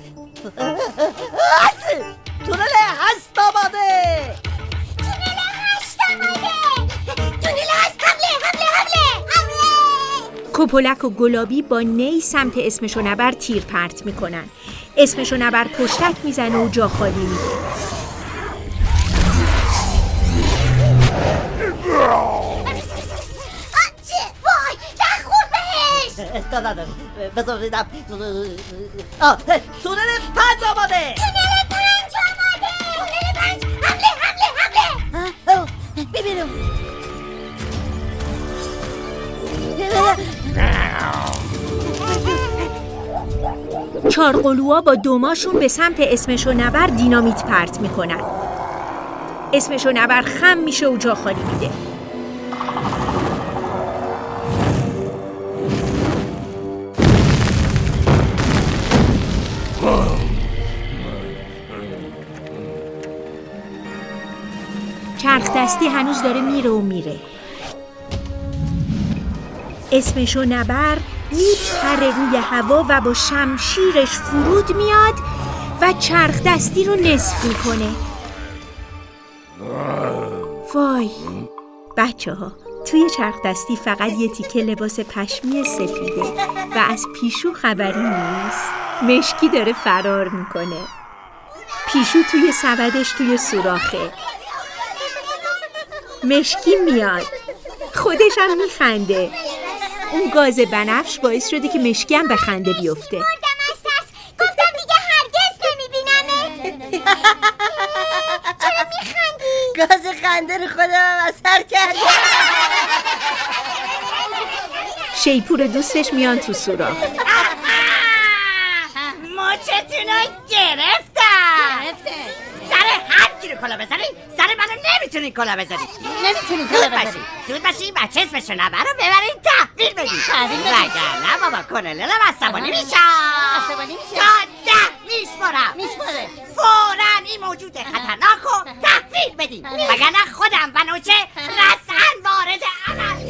تونل هشت آمده. تونل هشت آمده. تونل هشت حمله حمله حمله حمله. کوپولک و گلابی با نی سمت اسمشو نبر تیر پرت میکنن. اسمشو نبر پشتک میزنه و جا خالی میده. نداره. بذار بدم. آه تونل پنج آماده. تونل پنج آماده. تونل پنج حمله حمله حمله. ببینم. چارقلوها با دوماشون به سمت اسمش و نبر دینامیت پرت میکنن. اسمش و نبر خم میشه و جا خالی میده. چرخ دستی هنوز داره میره و میره. اسمش و نبر میپره روی هوا و با شمشیرش فرود میاد و چرخ دستی رو نصف میکنه. وای بچه ها، توی چرخ دستی فقط یه تیکه لباس پشمی سفیده و از پیشو خبری نیست. مشکی داره فرار میکنه. پیشو توی سبدش توی سوراخه. مشکی میاد، خودش هم میخنده. اون گاز بنفش باعث شده که مشکی هم به خنده بیفته. مردم از ترس. گفتم دیگه هرگز نمیبینمت. چرا میخندی؟ گاز خنده رو خودم اثر کرده. شیپور دوستش میان تو سوراخ. مچتونو گرفتم. سر هر کی رو کلا بزنی سر منو نمیتونی کلا بزنی. نمیتونی کلا بزنی. زود باشی بچه اسمشو نبر رو ببرین تحویل بدی. وگرنه بابا کنللم عصبانی میشم. عصبانی میشه. تا ده میشمارم. میشماره. فوراً این موجود خطرناک رو تحویل بدین وگرنه خودم و نوچه رسعاً وارد عمل.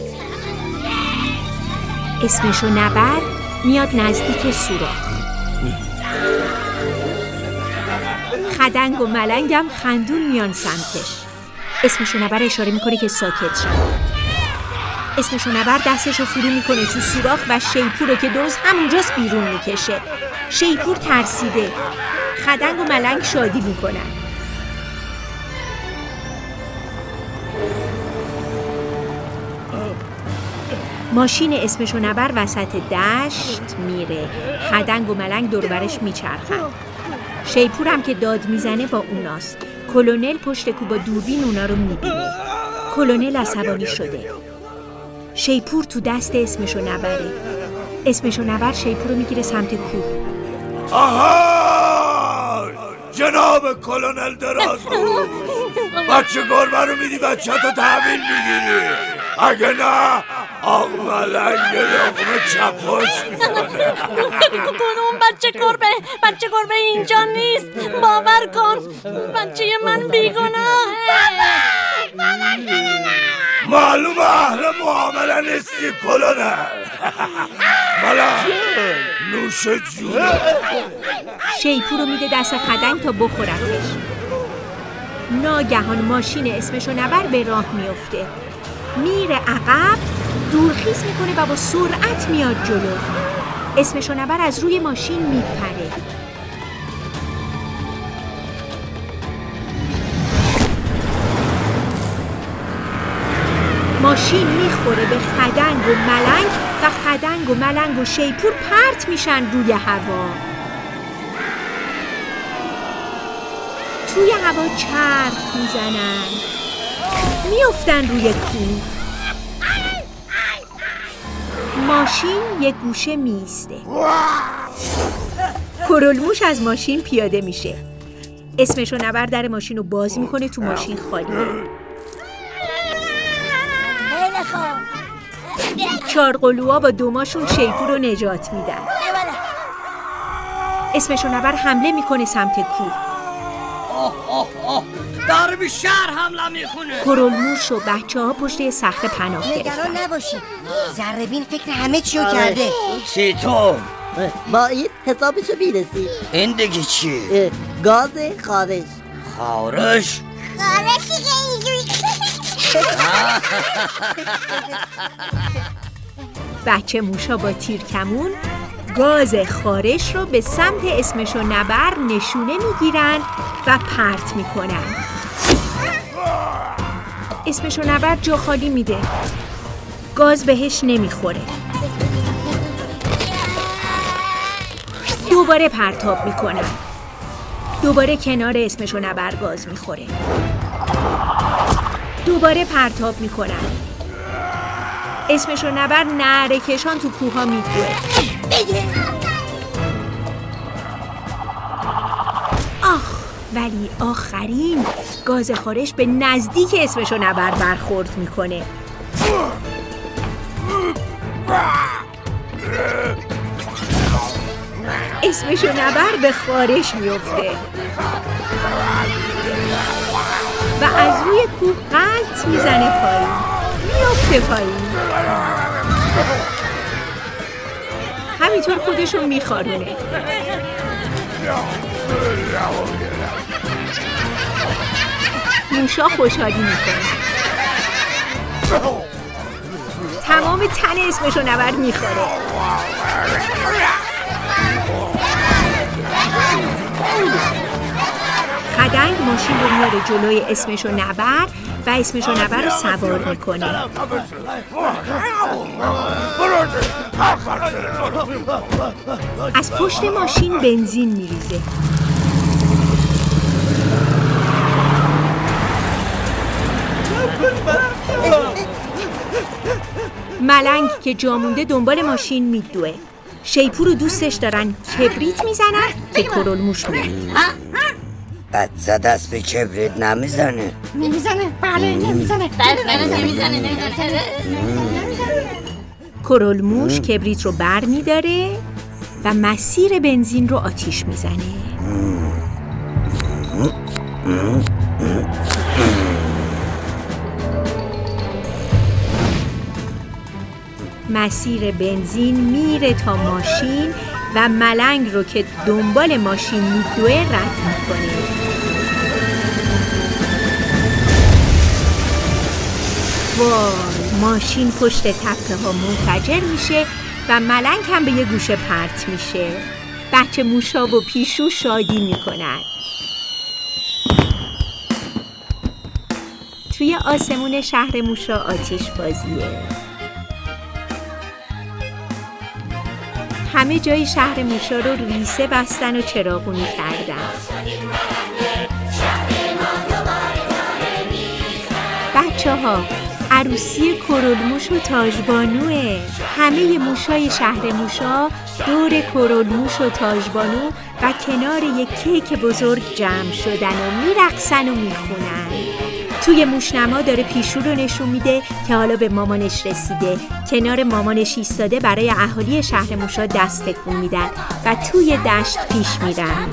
اسمشو نبر میاد نزدیک سوراخ. خدنگ و ملنگم خندون میان سمتش. اسمشو نبر اشاره میکنه که ساکت شد. اسمشو نبر دستشو فرو میکنه تو سوراخ و شیپور رو که درست همونجاست بیرون میکشه. شیپور ترسیده. خدنگ و ملنگ شادی میکنن. ماشین اسمشو نبر وسط دشت میره. خدنگ و ملنگ دور برش میچرخن. شیپور هم که داد میزنه با اوناست. کلونل پشت کو با دوربین اونا رو میبینه. کلونل عصبانی شده. شیپور تو دست اسمشو نبره. اسمشو نبر شیپور رو میگیره سمت کوه. آها جناب کلونل درازگو، بچه گربه رو میدی بچه تو تحویل میگیری، اگه نه آق ملنگ لقمه چپاش میکنه. کدوم بچه گربه؟ بچه گربه اینجا نیست. باور کن بچه من بیگناهه. معلوم اهل معامله نیستی کلونل. ملنگ نوش جونه. شیپور رو میده دست خدنگ تا بخورتش. ناگهان ماشین اسمشو نبر به راه میفته. میره عقب، دورخیز میکنه و با سرعت میاد جلو. اسمشو نبر از روی ماشین میپره. ماشین میخوره به خدنگ و ملنگ و خدنگ و ملنگ و شیپور پرت میشن روی هوا. توی هوا چرخ میزنن، میافتن روی کوه. ماشین یک گوشه میسته. کرولموش از ماشین پیاده میشه. اسمشو نبر در ماشین رو باز میکنه. تو ماشین خالیه. چارقلوها با دوماشون شیپور رو نجات میدن. اسمشو نبر حمله میکنه سمت کوه. اوه اوه اوه داره به شهر حمله میکنه. کرولموش و بچه ها پشت یه صخره پناه گرفتن. نگران نباشی، ذره‌بین فکر همه چیو کرده. چطور؟ با این حسابشو میرسی. این دیگه چی؟ گاز خارش. خارش؟ خارشی که اینجوری. بچه موشا با تیرکمون گاز خارش رو به سمت اسمشو نبر نشونه میگیرن و پرت میکنن. اسمشو نبر جا خالی میده. گاز بهش نمیخوره. دوباره پرتاب میکنن. دوباره کنار اسمشو نبر گاز میخوره. دوباره پرتاب میکنن. اسمشو نبر نعره کشان تو کوها میدوه. آخ، ولی آخرین گاز خارش به نزدیک اسمشو نبر برخورد میکنه. اسمشو نبر به خارش میفته و از روی کوه غلط میزنه پایین، میفته پایین. همینطور خودشو میخارونه. موشا خوشحالی میکنه. تمام تن اسمشو نبر میخوره. خدنگ ماشین رو میاره جلوی اسمشو نبر و اسمشو نبر رو سوار میکنه. از پشت ماشین بنزین میریزه. ملنگ که جا مونده دنبال ماشین میدوه. شیپور و دوستش دارن کبریت میزنن که کرولموش میره. بچه دست به کبریت نمیزنه. نمیزنه؟ بله نمیزنه. نمیزنه نمیزنه. کرولموش کبریت رو بر میداره و مسیر بنزین رو آتیش میزنه. مسیر بنزین میره تا ماشین و ملنگ رو که دنبال ماشین میدوه رد میکنه. وای، ماشین پشت تپه ها منفجر میشه و ملنگ هم به یه گوشه پرت میشه. بچه موشا و پیشو شادی میکنن. توی آسمون شهر موشا آتش بازیه. همه جای شهر موشا رو ریسه بستن و چراغونی کردن. بچه ها، عروسی کرولموش و تاجبانوه. همه موشای شهر موشا دور کرولموش و تاجبانو و کنار یک کیک بزرگ جمع شدن و میرقصن و میخونن. توی موشنما داره پیشو رو نشون میده که حالا به مامانش رسیده. کنار مامانش ایستاده برای اهالی شهر موشا دست تکون میدن و توی دشت پیش میرن.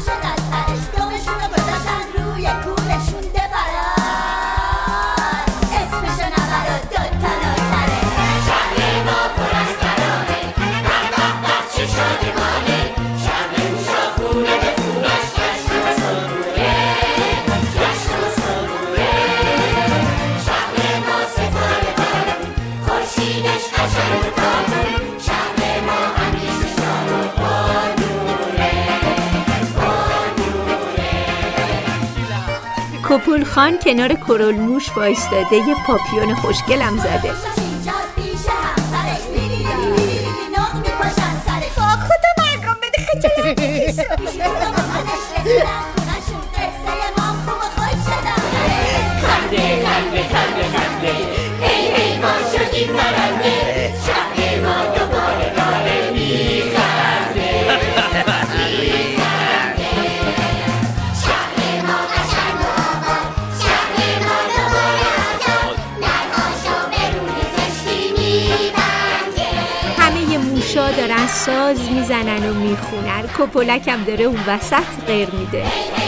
کپول خان کنار کرولموش وایستاده یه پاپیون خوشگلم زده. خدا مرگم بده خجالت خنده خنده خنده خنده هی هی ما شدیم پرنده شهر ما دوباره داره میخنده. دارن ساز میزنن و میخونن. کپولک هم داره اون وسط غیر میده.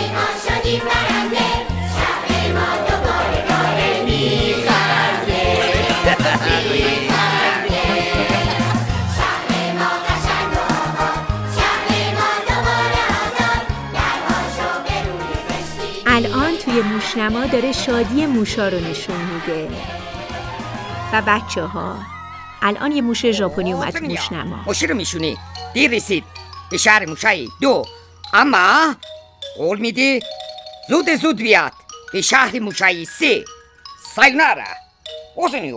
الان توی موشنما داره شادی موشا رو نشون میده. و بچه ها، الان یه موش ژاپنی اومد موشنما. موشی رو میشونی دیر رسید به شهر موشایی دو، اما قول میدی زود زود بیاد به شهر موشایی سه. سایونارا اوزنیو.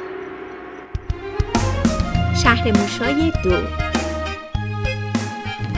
شهر موشای دو.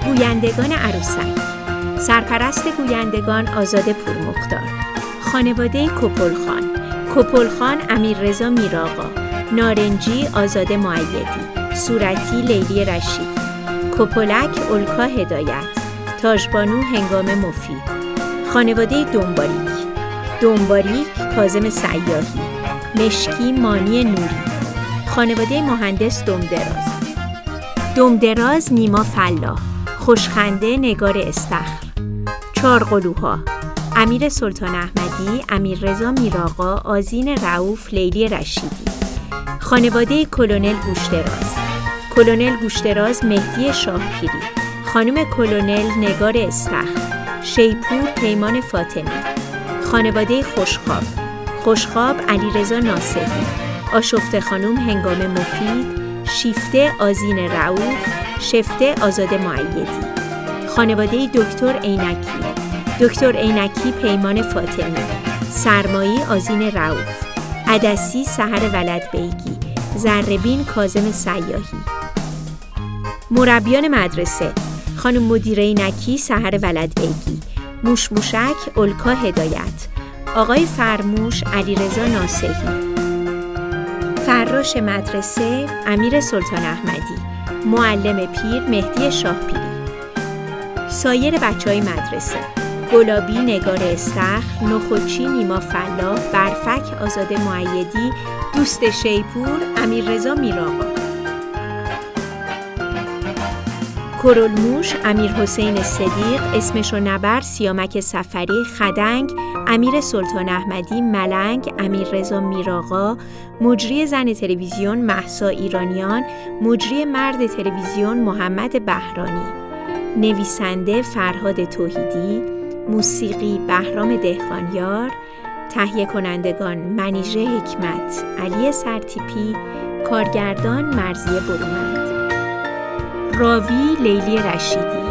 گویندگان عروسک. سرپرست گویندگان آزاده پورمختار. خانواده کپلخان. کپلخان امیررضا میرآقا. نارنجی آزاده معیدی. صورتی لیلی رشیدی. کپلک الکا هدایت. تاجبانو هنگام مفید. خانواده دنباریک. دنباریک کاظم سیاحی. مشکی مانی نوری. خانواده مهندس دمدراز. دمدراز نیما فلاح. خوشخنده نگار استخر. چارقلوها. امیر سلطان احمدی، امیررضا میرآقا، آذین رؤوف، لیلی رشیدی. خانواده کلونل گوشتراز. کلونل گوشتراز مهدی شاهپیری. خانم کلونل نگار استخر. شیپور پیمان فاطمی. خانواده خوشخواب. خوشخواب علیرضا ناصری. آشفته خانم هنگام مفید. شیفته آذین رؤوف. شفته آزاده معیدی. خانواده دکتر عینکی. دکتر عینکی پیمان فاطمی. سرمایی آذین رؤوف. عدسی سحر ولد بیگی. زربین کاظم سیاحی. مربیان مدرسه. خانم مدیره عینکی سحر ولد بیگی. موش موشک الکا هدایت. آقای فرموش علیرضا ناصری. فراش مدرسه امیر سلطان احمدی. معلم پیر مهدی شاهپیری. سایر بچهای مدرسه: گلابی نگار استخر، نخوچی نیما فلاح، برفک آزاده معیدی، دوست شیپور امیررضا میرآقا. کرولموش امیر حسین صدیق، اسمشو نبر سیامک سفری، خدنگ امیر سلطان احمدی، ملنگ امیررضا میرآقا، مجری زن تلویزیون مهسا ایرانیان، مجری مرد تلویزیون محمد بهرانی. نویسنده فرهاد توحیدی. موسیقی بهرام دهقانیار. تهیه کنندگان منیژه حکمت، علی سرتیپی. کارگردان مرضیه برومند. راوی لیلی رشیدی.